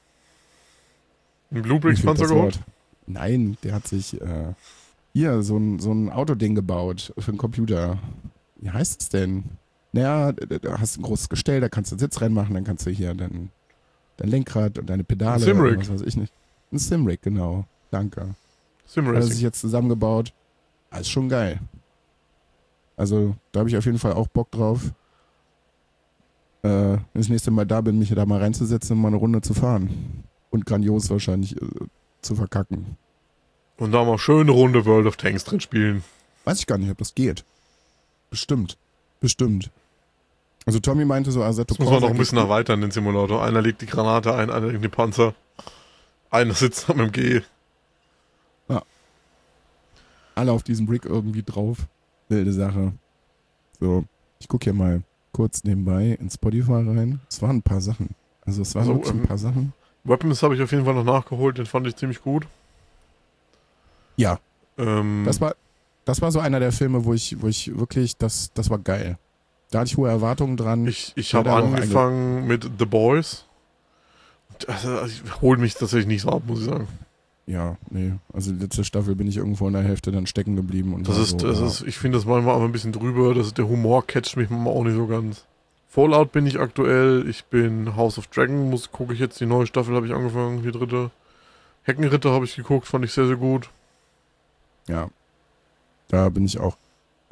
Ein Bluebricks-Panzer geholt? Nein, der hat sich hier so ein Autoding gebaut für einen Computer. Wie heißt es denn? Naja, da hast du ein großes Gestell, da kannst du Sitz reinmachen, dann kannst du hier dein Lenkrad und deine Pedale. Ein Simrig. Was weiß ich nicht. Ein Simrig, genau. Danke. Simracing. Hat er sich jetzt zusammengebaut. Ist schon geil. Also, da habe ich auf jeden Fall auch Bock drauf. Wenn ich das nächste Mal da bin, mich da mal reinzusetzen und mal eine Runde zu fahren. Und grandios wahrscheinlich zu verkacken. Und da mal schöne Runde World of Tanks drin spielen. Weiß ich gar nicht, ob das geht. Bestimmt. Also Tommy meinte so, Assetto Das muss man noch ein bisschen erweitern, den Simulator. Einer legt die Granate ein, einer legt den Panzer. Einer sitzt am MG. Ja. Alle auf diesem Rig irgendwie drauf. Wilde Sache. So, ich gucke hier mal kurz nebenbei in Spotify rein. Es waren ein paar Sachen. Also es waren wirklich ein paar Sachen. Weapons habe ich auf jeden Fall noch nachgeholt, den fand ich ziemlich gut. Ja. Das war so einer der Filme, wo ich wirklich, das war geil. Da hatte ich hohe Erwartungen dran. Ich habe angefangen mit The Boys. Also holt mich tatsächlich nicht so ab, muss ich sagen. Ja, nee. Also die letzte Staffel bin ich irgendwo in der Hälfte dann stecken geblieben. Und ich finde das manchmal aber ein bisschen drüber. Der Humor catcht mich manchmal auch nicht so ganz. Fallout bin ich aktuell. Ich bin House of Dragon, gucke ich jetzt, die neue Staffel habe ich angefangen, die 3. Heckenritter habe ich geguckt, fand ich sehr, sehr gut. Ja. Da bin ich auch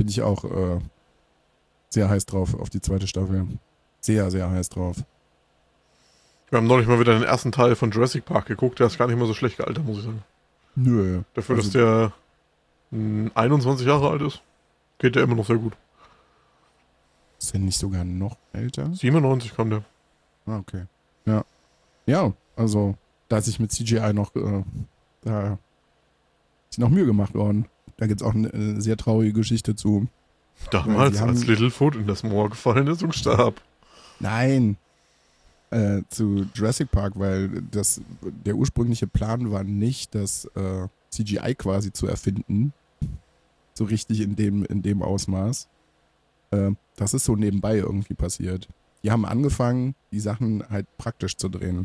sehr heiß drauf auf die 2. Staffel. Sehr, sehr heiß drauf. Wir haben neulich mal wieder den ersten Teil von Jurassic Park geguckt, der ist gar nicht mal so schlecht gealtert, muss ich sagen. Nö. Dafür, dass der 21 Jahre alt ist, geht der immer noch sehr gut. Ist der nicht sogar noch älter? 97 kam der. Ah, okay. Ja. Ja, also da ist sich mit CGI noch da ist noch Mühe gemacht worden. Da gibt es auch eine sehr traurige Geschichte zu. Damals, als Littlefoot in das Moor gefallen ist und starb. Nein. Zu Jurassic Park, weil der ursprüngliche Plan war nicht, das CGI quasi zu erfinden. So richtig in dem Ausmaß. Das ist so nebenbei irgendwie passiert. Die haben angefangen, die Sachen halt praktisch zu drehen.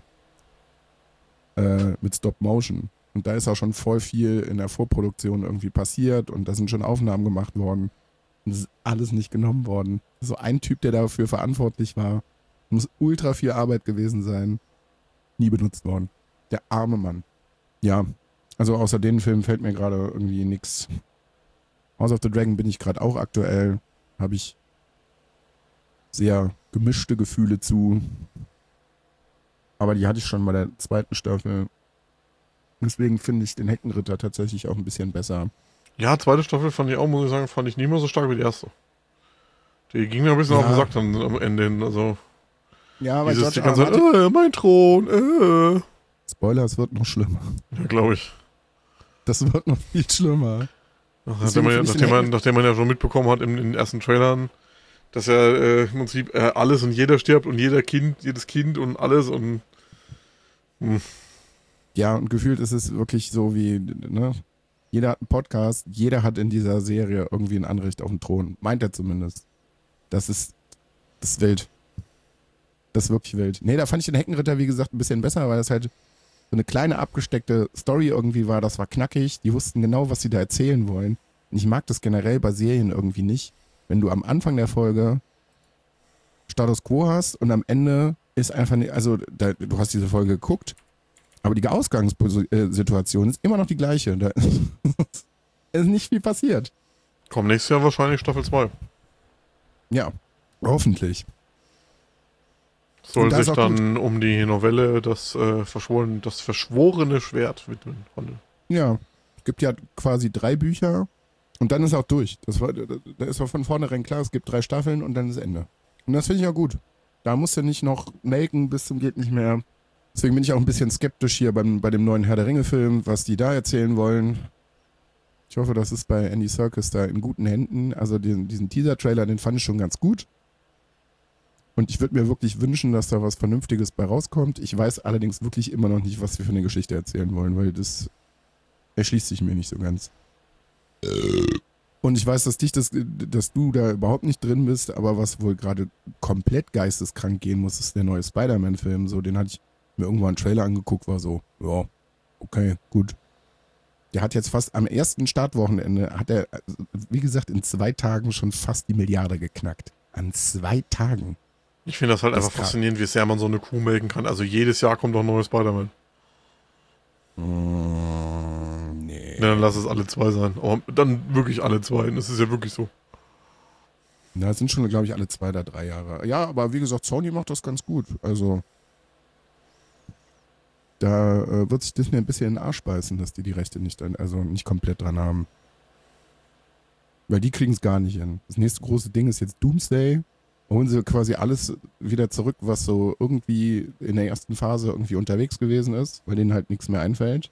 Mit Stop Motion. Und da ist auch schon voll viel in der Vorproduktion irgendwie passiert und da sind schon Aufnahmen gemacht worden. Und das ist alles nicht genommen worden. So ein Typ, der dafür verantwortlich war, Muss ultra viel Arbeit gewesen sein. Nie benutzt worden. Der arme Mann. Ja, also außer den Filmen fällt mir gerade irgendwie nichts. House of the Dragon bin ich gerade auch aktuell. Habe ich sehr gemischte Gefühle zu. Aber die hatte ich schon bei der zweiten Staffel. Deswegen finde ich den Heckenritter tatsächlich auch ein bisschen besser. Ja, zweite Staffel fand ich auch, muss ich sagen, fand ich nie mehr so stark wie die erste. Die ging mir ein bisschen auf den Sack dann am Ende hin. Also, ja, weil dieses George die ganze R. R. Zeit, mein Thron. Spoiler, es wird noch schlimmer. Ja, glaube ich. Das wird noch viel schlimmer. Nachdem man ja schon mitbekommen hat in den ersten Trailern, dass ja im Prinzip alles und jeder stirbt und jedes Kind und alles und Ja, und gefühlt ist es wirklich so wie, ne? Jeder hat einen Podcast, jeder hat in dieser Serie irgendwie ein Anrecht auf den Thron. Meint er zumindest. Das ist wild. Das ist wirklich wild. Nee, da fand ich den Heckenritter, wie gesagt, ein bisschen besser, weil das halt so eine kleine abgesteckte Story irgendwie war. Das war knackig. Die wussten genau, was sie da erzählen wollen. Und ich mag das generell bei Serien irgendwie nicht. Wenn du am Anfang der Folge Status Quo hast und am Ende ist einfach nicht, also du hast diese Folge geguckt, aber die Ausgangssituation ist immer noch die gleiche. Da ist nicht viel passiert. kommt nächstes Jahr wahrscheinlich Staffel 2. Ja, hoffentlich. Soll das sich auch dann um die Novelle das verschworene Schwert widmen. Ja, es gibt ja quasi 3 Bücher und dann ist auch durch. Da ist auch von vornherein klar, es gibt 3 Staffeln und dann ist Ende. Und das finde ich auch gut. Da musst du nicht noch melken bis zum geht nicht mehr. Deswegen bin ich auch ein bisschen skeptisch hier bei dem neuen Herr der Ringe-Film, was die da erzählen wollen. Ich hoffe, das ist bei Andy Serkis da in guten Händen. Also diesen Teaser-Trailer, den fand ich schon ganz gut. Und ich würde mir wirklich wünschen, dass da was Vernünftiges bei rauskommt. Ich weiß allerdings wirklich immer noch nicht, was wir für eine Geschichte erzählen wollen, weil das erschließt sich mir nicht so ganz. Und ich weiß, dass du da überhaupt nicht drin bist, aber was wohl gerade komplett geisteskrank gehen muss, ist der neue Spider-Man-Film. So, den hatte ich mir irgendwann einen Trailer angeguckt, war so, ja, okay, gut. Der hat jetzt fast am ersten Startwochenende, hat er, wie gesagt, in 2 Tagen schon fast die Milliarde geknackt. An 2 Tagen. Ich finde das halt einfach faszinierend, wie sehr man so eine Kuh melken kann. Also jedes Jahr kommt doch ein neues Spider-Man. Nee. Ja, dann lass es alle 2 sein. Aber dann wirklich alle 2. Das ist ja wirklich so. Na, es sind schon, glaube ich, alle 2 oder 3 Jahre. Ja, aber wie gesagt, Sony macht das ganz gut. Also, da wird sich Disney ein bisschen in den Arsch beißen, dass die Rechte nicht komplett dran haben. Weil die kriegen es gar nicht hin. Das nächste große Ding ist jetzt Doomsday. Holen sie quasi alles wieder zurück, was so irgendwie in der ersten Phase irgendwie unterwegs gewesen ist, weil denen halt nichts mehr einfällt.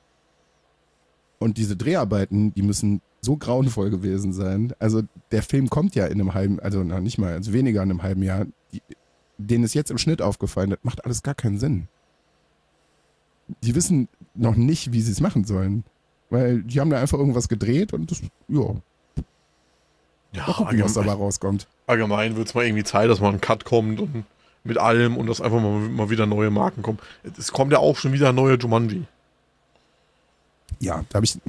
Und diese Dreharbeiten, die müssen so grauenvoll gewesen sein. Also der Film kommt ja in einem halben, also nicht mal, also weniger in einem halben Jahr. Denen ist jetzt im Schnitt aufgefallen, das macht alles gar keinen Sinn. Die wissen noch nicht, wie sie es machen sollen. Weil die haben da einfach irgendwas gedreht und das, ja. Ja, mal gucken, was dabei rauskommt. Allgemein wird es mal irgendwie Zeit, dass mal ein Cut kommt und mit allem und dass einfach mal wieder neue Marken kommen. Es kommt ja auch schon wieder ein neuer Jumanji. Ja,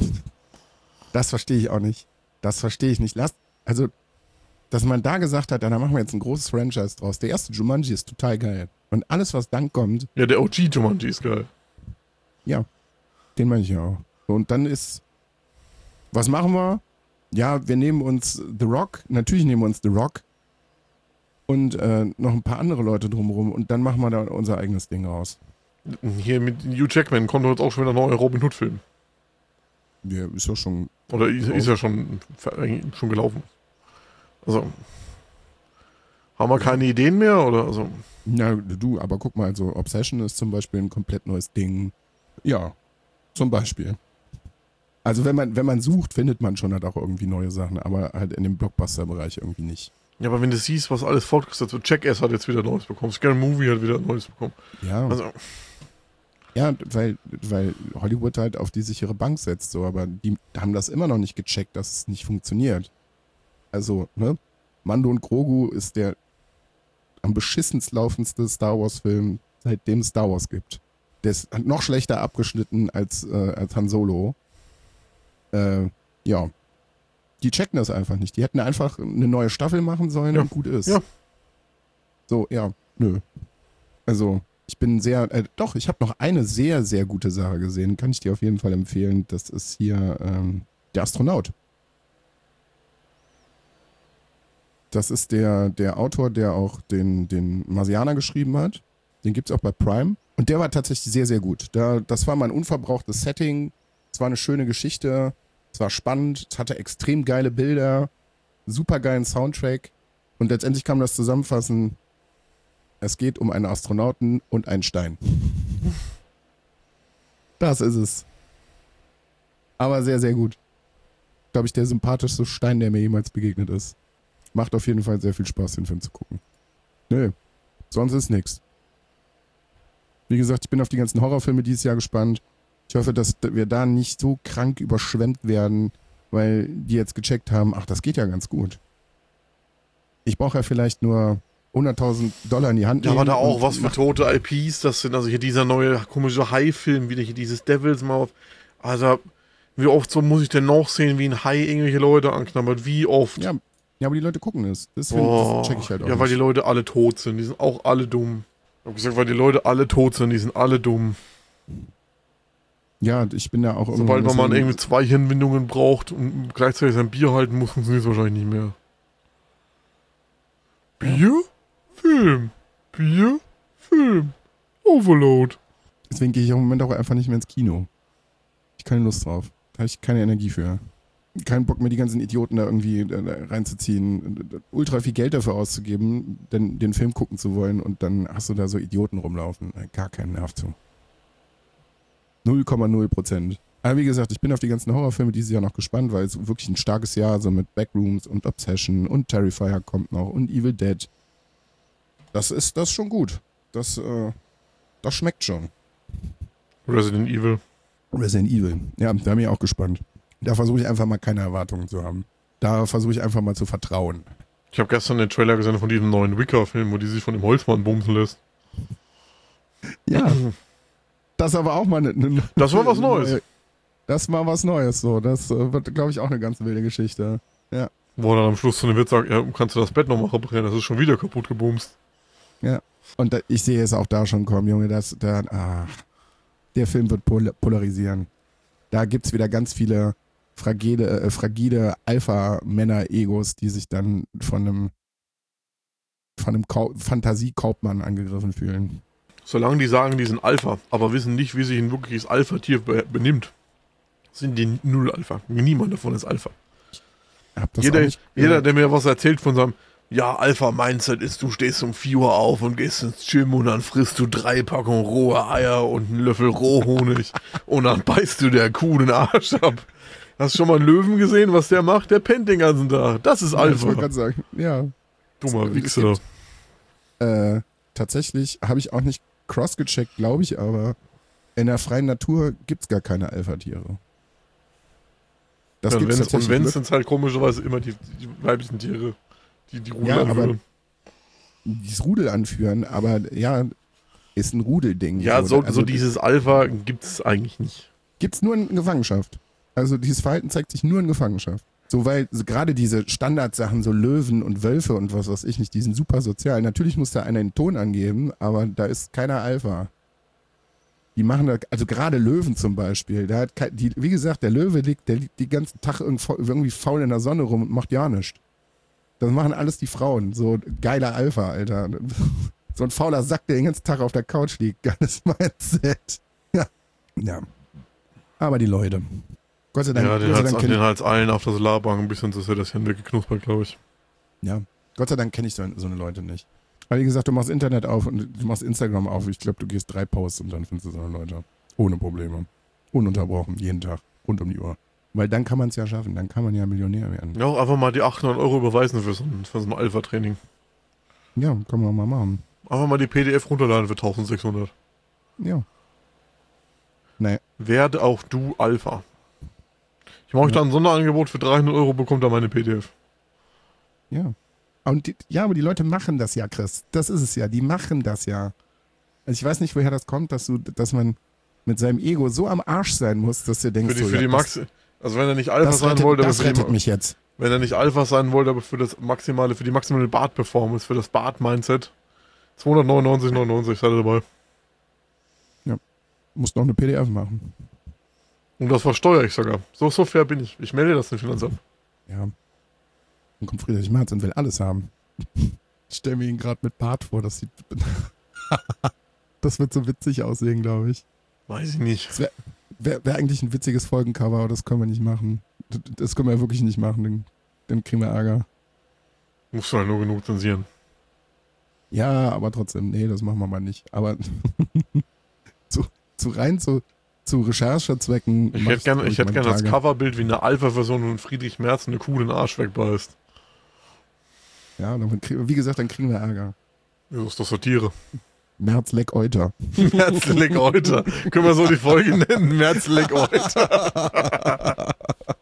das verstehe ich auch nicht. Das verstehe ich nicht. Also, dass man da gesagt hat, dann machen wir jetzt ein großes Franchise draus. Der erste Jumanji ist total geil. Und alles, was dann kommt. Ja, der OG Jumanji ist geil. Ja, den meine ich ja auch. Und dann was machen wir? Ja, wir nehmen uns The Rock. Natürlich nehmen wir uns The Rock. Und noch ein paar andere Leute drumherum. Und dann machen wir da unser eigenes Ding raus. Hier mit Hugh Jackman kommt jetzt auch schon wieder ein neuer Robin Hood-Film. Ja, ist ja schon. Oder ist ja schon gelaufen. Also. Haben wir keine Ideen mehr? Oder also. Na, du, aber guck mal, also Obsession ist zum Beispiel ein komplett neues Ding. Ja, zum Beispiel. Also wenn man sucht, findet man schon halt auch irgendwie neue Sachen, aber halt in dem Blockbuster-Bereich irgendwie nicht. Ja, aber wenn du siehst, was alles fortgesetzt wird, Jackass hat jetzt wieder Neues bekommen, Scary Movie hat wieder Neues bekommen. Ja. Also. Ja, weil Hollywood halt auf die sichere Bank setzt, so, aber die haben das immer noch nicht gecheckt, dass es nicht funktioniert. Also, ne? Mando und Grogu ist der am beschissenst laufendste Star Wars-Film, seitdem es Star Wars gibt. Der ist noch schlechter abgeschnitten als Han Solo. Ja. Die checken das einfach nicht. Die hätten einfach eine neue Staffel machen sollen und gut ist. Ja. So, ja, nö. Also, ich bin sehr, doch, ich habe noch eine sehr, sehr gute Sache gesehen. Kann ich dir auf jeden Fall empfehlen. Das ist hier der Astronaut. Das ist der Autor, der auch den Marsianer geschrieben hat. Den gibt es auch bei Prime. Und der war tatsächlich sehr, sehr gut. Das war mal ein unverbrauchtes Setting. Es war eine schöne Geschichte. Es war spannend. Es hatte extrem geile Bilder. Super geilen Soundtrack. Und letztendlich kann man das zusammenfassen. Es geht um einen Astronauten und einen Stein. Das ist es. Aber sehr, sehr gut. Glaube ich, der sympathischste Stein, der mir jemals begegnet ist. Macht auf jeden Fall sehr viel Spaß, den Film zu gucken. Nö, sonst ist nichts. Wie gesagt, ich bin auf die ganzen Horrorfilme dieses Jahr gespannt. Ich hoffe, dass wir da nicht so krank überschwemmt werden, weil die jetzt gecheckt haben, ach, das geht ja ganz gut. Ich brauche ja vielleicht nur $100.000 in die Hand nehmen. Ja, aber da auch was für tote IPs das sind. Also hier dieser neue komische Hai-Film, wieder hier dieses Devil's Mouth. Also, wie oft so muss ich denn noch sehen, wie ein Hai irgendwelche Leute anknabbert? Wie oft? Ja, aber die Leute gucken es. Deswegen das check ich halt auch ja, weil nicht. die Leute alle tot sind. Die sind auch alle dumm. Ich hab gesagt, weil die Leute alle tot sind, die sind alle dumm. Ja, ich bin ja auch Sobald man irgendwie 2 Hirnwindungen braucht und gleichzeitig sein Bier halten muss, funktioniert es wahrscheinlich nicht mehr. Bier? Film. Bier? Film. Overload. Deswegen gehe ich im Moment auch einfach nicht mehr ins Kino. Ich keine Lust drauf. Da habe ich keine Energie für. Keinen Bock mehr, die ganzen Idioten da irgendwie reinzuziehen. Ultra viel Geld dafür auszugeben, denn den Film gucken zu wollen und dann hast du da so Idioten rumlaufen. Gar keinen Nerv zu. 0,0%. Aber wie gesagt, ich bin auf die ganzen Horrorfilme dieses Jahr noch gespannt, weil es wirklich ein starkes Jahr so mit Backrooms und Obsession und Terrifier kommt noch und Evil Dead. Das ist schon gut. Das schmeckt schon. Resident Evil. Resident Evil. Ja, da bin ich auch gespannt. Da versuche ich einfach mal keine Erwartungen zu haben. Da versuche ich einfach mal zu vertrauen. Ich habe gestern den Trailer gesehen von diesem neuen Wicca-Film, wo die sich von dem Holzmann bumsen lässt. Ja. Das aber auch mal das war was Neues. Das war was Neues, so. Das wird, glaube ich, auch eine ganz wilde Geschichte. Ja. Wo er dann am Schluss zu dem Witz sagt, ja, kannst du das Bett nochmal reparieren, das ist schon wieder kaputt gebumst. Ja. Und ich sehe es auch da schon kommen, Junge, der Film wird polarisieren. Da gibt es wieder ganz viele fragile Alpha-Männer-Egos, die sich dann von einem Fantasiekaufmann angegriffen fühlen. Solange die sagen, die sind Alpha, aber wissen nicht, wie sich ein wirkliches Alpha-Tier benimmt, sind die null Alpha. Niemand davon ist Alpha. Jeder, der mir was erzählt von seinem, ja, Alpha-Mindset ist, du stehst um 4 Uhr auf und gehst ins Gym und dann frisst du 3 Packungen rohe Eier und einen Löffel Rohhonig und dann beißt du der Kuh den Arsch ab. Hast du schon mal einen Löwen gesehen, was der macht? Der pennt den ganzen Tag. Das ist Alpha. Ich wollte gerade sagen, ja. Dummer Wichser. Tatsächlich habe ich auch nicht cross-gecheckt, glaube ich, aber in der freien Natur gibt es gar keine Alpha-Tiere. Ja, und wenn es sind halt komischerweise immer die weiblichen Tiere, die Rudel anführen. Das Rudel anführen, aber ja, ist ein Rudelding. Ja, so dieses Alpha gibt es eigentlich nicht. Gibt es nur in Gefangenschaft. Also dieses Verhalten zeigt sich nur in Gefangenschaft. So, weil gerade diese Standardsachen, so Löwen und Wölfe und was weiß ich nicht, die sind super sozial. Natürlich muss da einer den Ton angeben, aber da ist keiner Alpha. Die machen da, also gerade Löwen zum Beispiel, wie gesagt, der Löwe liegt den ganzen Tag irgendwie faul in der Sonne rum und macht ja nichts. Das machen alles die Frauen. So geiler Alpha, Alter. So ein fauler Sack, der den ganzen Tag auf der Couch liegt. Geiles Mindset. Ja. Aber die Leute. Gott sei Dank. Ja, den halt's allen auf das Solarbank ein bisschen, das Händchen weggeknuspert, glaube ich. Ja. Gott sei Dank kenne ich so eine Leute nicht. Aber wie gesagt, du machst Internet auf und du machst Instagram auf. Ich glaube, du gehst 3 Posts und dann findest du so eine Leute. Ohne Probleme. Ununterbrochen. Jeden Tag. Rund um die Uhr. Weil dann kann man es ja schaffen. Dann kann man ja Millionär werden. Ja, auch einfach mal die 800 € überweisen für so ein Alpha-Training. Ja, kann man mal machen. Einfach mal die PDF runterladen für 1600. Ja. Nee. Werde auch du Alpha. Ich mache euch da ein Sonderangebot für 300 € bekommt da meine PDF. Ja. Aber die Leute machen das ja, Chris. Das ist es ja. Die machen das ja. Also ich weiß nicht, woher das kommt, dass man mit seinem Ego so am Arsch sein muss, dass du denkst, also wenn er nicht Alpha sein wollte, das rettet mich jetzt. Wenn er nicht Alpha sein wollte, aber für die maximale Bart-Performance, für das Bart-Mindset, 299,99 seid ihr dabei. Musst noch eine PDF machen. Und das versteuere ich sogar. So fair bin ich. Ich melde das dem Finanzamt. Ja. Dann kommt Friedrich Merz und will alles haben. Ich stelle mir ihn gerade mit Bart vor. Das wird so witzig aussehen, glaube ich. Weiß ich nicht. Das wär eigentlich ein witziges Folgencover, aber das können wir nicht machen. Das können wir wirklich nicht machen. Dann kriegen wir Ärger. Musst du halt nur genug zensieren. Ja, aber trotzdem, nee, das machen wir mal nicht. Aber zu Recherchezwecken. Ich hätte gerne das Coverbild wie eine Alpha-Version von Friedrich Merz eine Kuh den Arsch wegbeißt. Ja, wie gesagt, dann kriegen wir Ärger. Das ist doch Satire. Merz leck Euter. Merz leck Euter. Können wir so die Folge nennen? Merz leck Euter.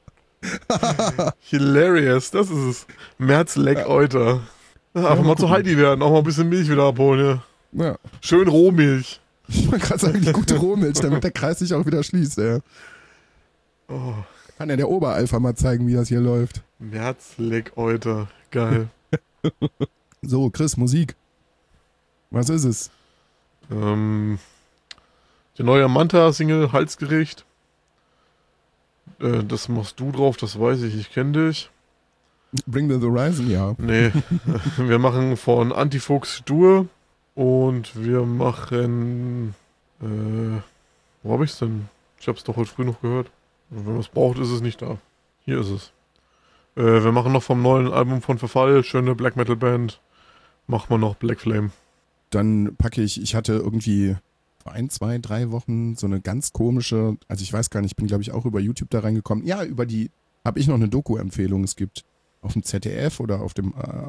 Hilarious, das ist es. Merz leck Euter. Einfach mal zu Heidi werden, auch mal ein bisschen Milch wieder abholen. Ja. Schön Rohmilch. Ich wollte gerade sagen, die gute Rohmilch, damit der Kreis sich auch wieder schließt. Ja. Oh. Kann ja der Oberalpha mal zeigen, wie das hier läuft. Merz leck Euter. Geil. So, Chris, Musik. Was ist es? Die neue Manta-Single, Halsgericht. Das machst du drauf, das weiß ich kenne dich. Bring the Horizon, ja. Nee, wir machen von Antifuchs Dur und wir machen, wo hab ich's denn? Ich hab's doch heute früh noch gehört. Wenn man es braucht, ist es nicht da. Hier ist es. Wir machen noch vom neuen Album von Verfall, schöne Black Metal Band, machen wir noch Black Flame. Dann packe ich hatte irgendwie vor 1, 2, 3 Wochen so eine ganz komische, also ich weiß gar nicht, ich bin glaube ich auch über YouTube da reingekommen. Ja, habe ich noch eine Doku-Empfehlung. Es gibt auf dem ZDF oder auf der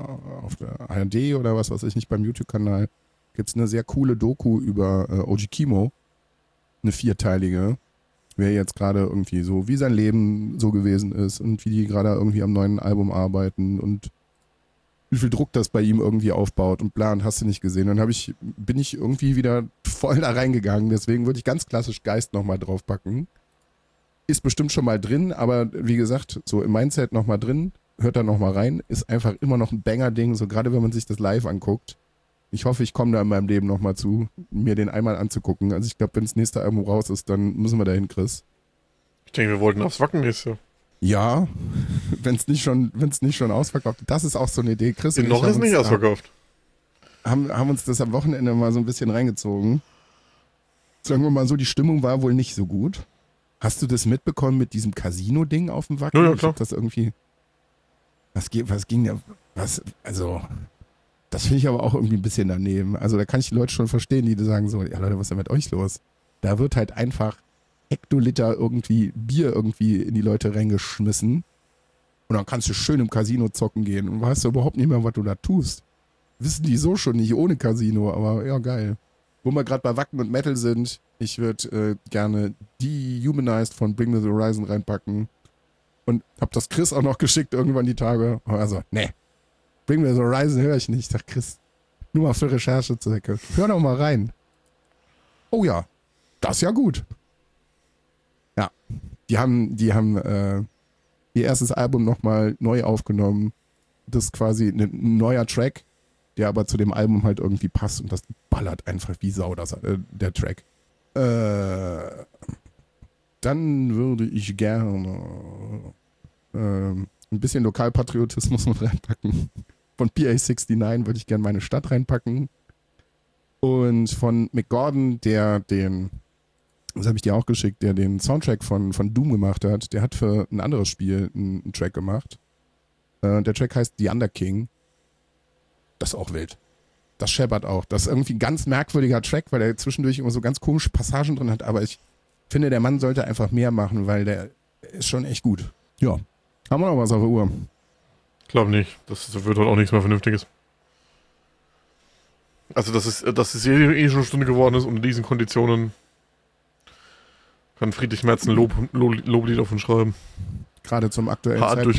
ARD oder was weiß ich nicht, beim YouTube-Kanal gibt es eine sehr coole Doku über Oji Kimo. Eine 4-teilige. Wer jetzt gerade irgendwie so, wie sein Leben so gewesen ist und wie die gerade irgendwie am neuen Album arbeiten und wie viel Druck das bei ihm irgendwie aufbaut und bla, und hast du nicht gesehen. Dann bin ich irgendwie wieder voll da reingegangen. Deswegen würde ich ganz klassisch Geist nochmal draufpacken. Ist bestimmt schon mal drin, aber wie gesagt, so im Mindset nochmal drin, hört da nochmal rein, ist einfach immer noch ein Banger-Ding, so gerade wenn man sich das live anguckt. Ich hoffe, ich komme da in meinem Leben nochmal zu, mir den einmal anzugucken. Also ich glaube, wenn das nächste Album raus ist, dann müssen wir dahin, Chris. Ich denke, wir wollten aufs Wacken nächstes Jahr. Ja, wenn es nicht schon ausverkauft ist. Das ist auch so eine Idee. Chris und noch ist nicht ausverkauft. Haben uns das am Wochenende mal so ein bisschen reingezogen. Sagen wir mal so, die Stimmung war wohl nicht so gut. Hast du das mitbekommen mit diesem Casino-Ding auf dem Wacken? Ja, klar. Das irgendwie... Was ging da... Also... Das finde ich aber auch irgendwie ein bisschen daneben. Also da kann ich die Leute schon verstehen, die sagen so, ja Leute, was ist denn mit euch los? Da wird halt einfach Hektoliter irgendwie Bier irgendwie in die Leute reingeschmissen und dann kannst du schön im Casino zocken gehen und weißt du überhaupt nicht mehr, was du da tust. Wissen die so schon nicht ohne Casino, aber ja, geil. Wo wir gerade bei Wacken und Metal sind, ich würde gerne Dehumanized von Bring the Horizon reinpacken und hab das Chris auch noch geschickt irgendwann die Tage. Also, nee. Bring the Horizon höre ich nicht. Ich dachte, Chris, nur mal für Recherchezwecke. Hör doch mal rein. Oh ja, das ist ja gut. Ja, die haben ihr erstes Album nochmal neu aufgenommen. Das ist quasi ein neuer Track, der aber zu dem Album halt irgendwie passt und das ballert einfach wie Sau, der Track. Dann würde ich gerne ein bisschen Lokalpatriotismus mit reinpacken. Von PA69 würde ich gerne meine Stadt reinpacken. Und von Mick Gordon, das habe ich dir auch geschickt, der den Soundtrack von Doom gemacht hat, der hat für ein anderes Spiel einen Track gemacht. Der Track heißt The Under King. Das ist auch wild. Das scheppert auch. Das ist irgendwie ein ganz merkwürdiger Track, weil er zwischendurch immer so ganz komische Passagen drin hat, aber ich finde, der Mann sollte einfach mehr machen, weil der ist schon echt gut. Ja. Haben wir noch was auf der Uhr? Ich glaube nicht. Das wird halt auch nichts mehr Vernünftiges. Also, dass es eh schon eine Stunde geworden ist unter diesen Konditionen, kann Friedrich Merz ein Loblied auf uns schreiben. Gerade zum aktuellen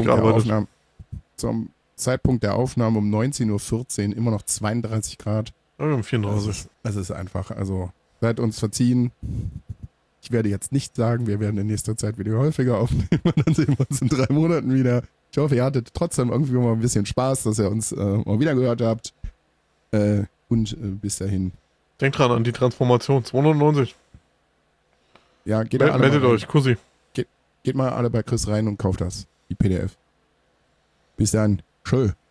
Zeitpunkt der Aufnahme um 19.14 Uhr immer noch 32 Grad. Ja, wir haben 34. Das ist einfach, also seid uns verziehen. Ich werde jetzt nicht sagen, wir werden in nächster Zeit wieder häufiger aufnehmen und dann sehen wir uns in 3 Monaten wieder. Ich hoffe, ihr hattet trotzdem irgendwie mal ein bisschen Spaß, dass ihr uns mal wieder gehört habt. Und bis dahin. Denkt dran an die Transformation. 290. Ja, geht da alle Meldet mal rein. euch. Kussi. Geht mal alle bei Chris rein und kauft das. Die PDF. Bis dann. Tschö.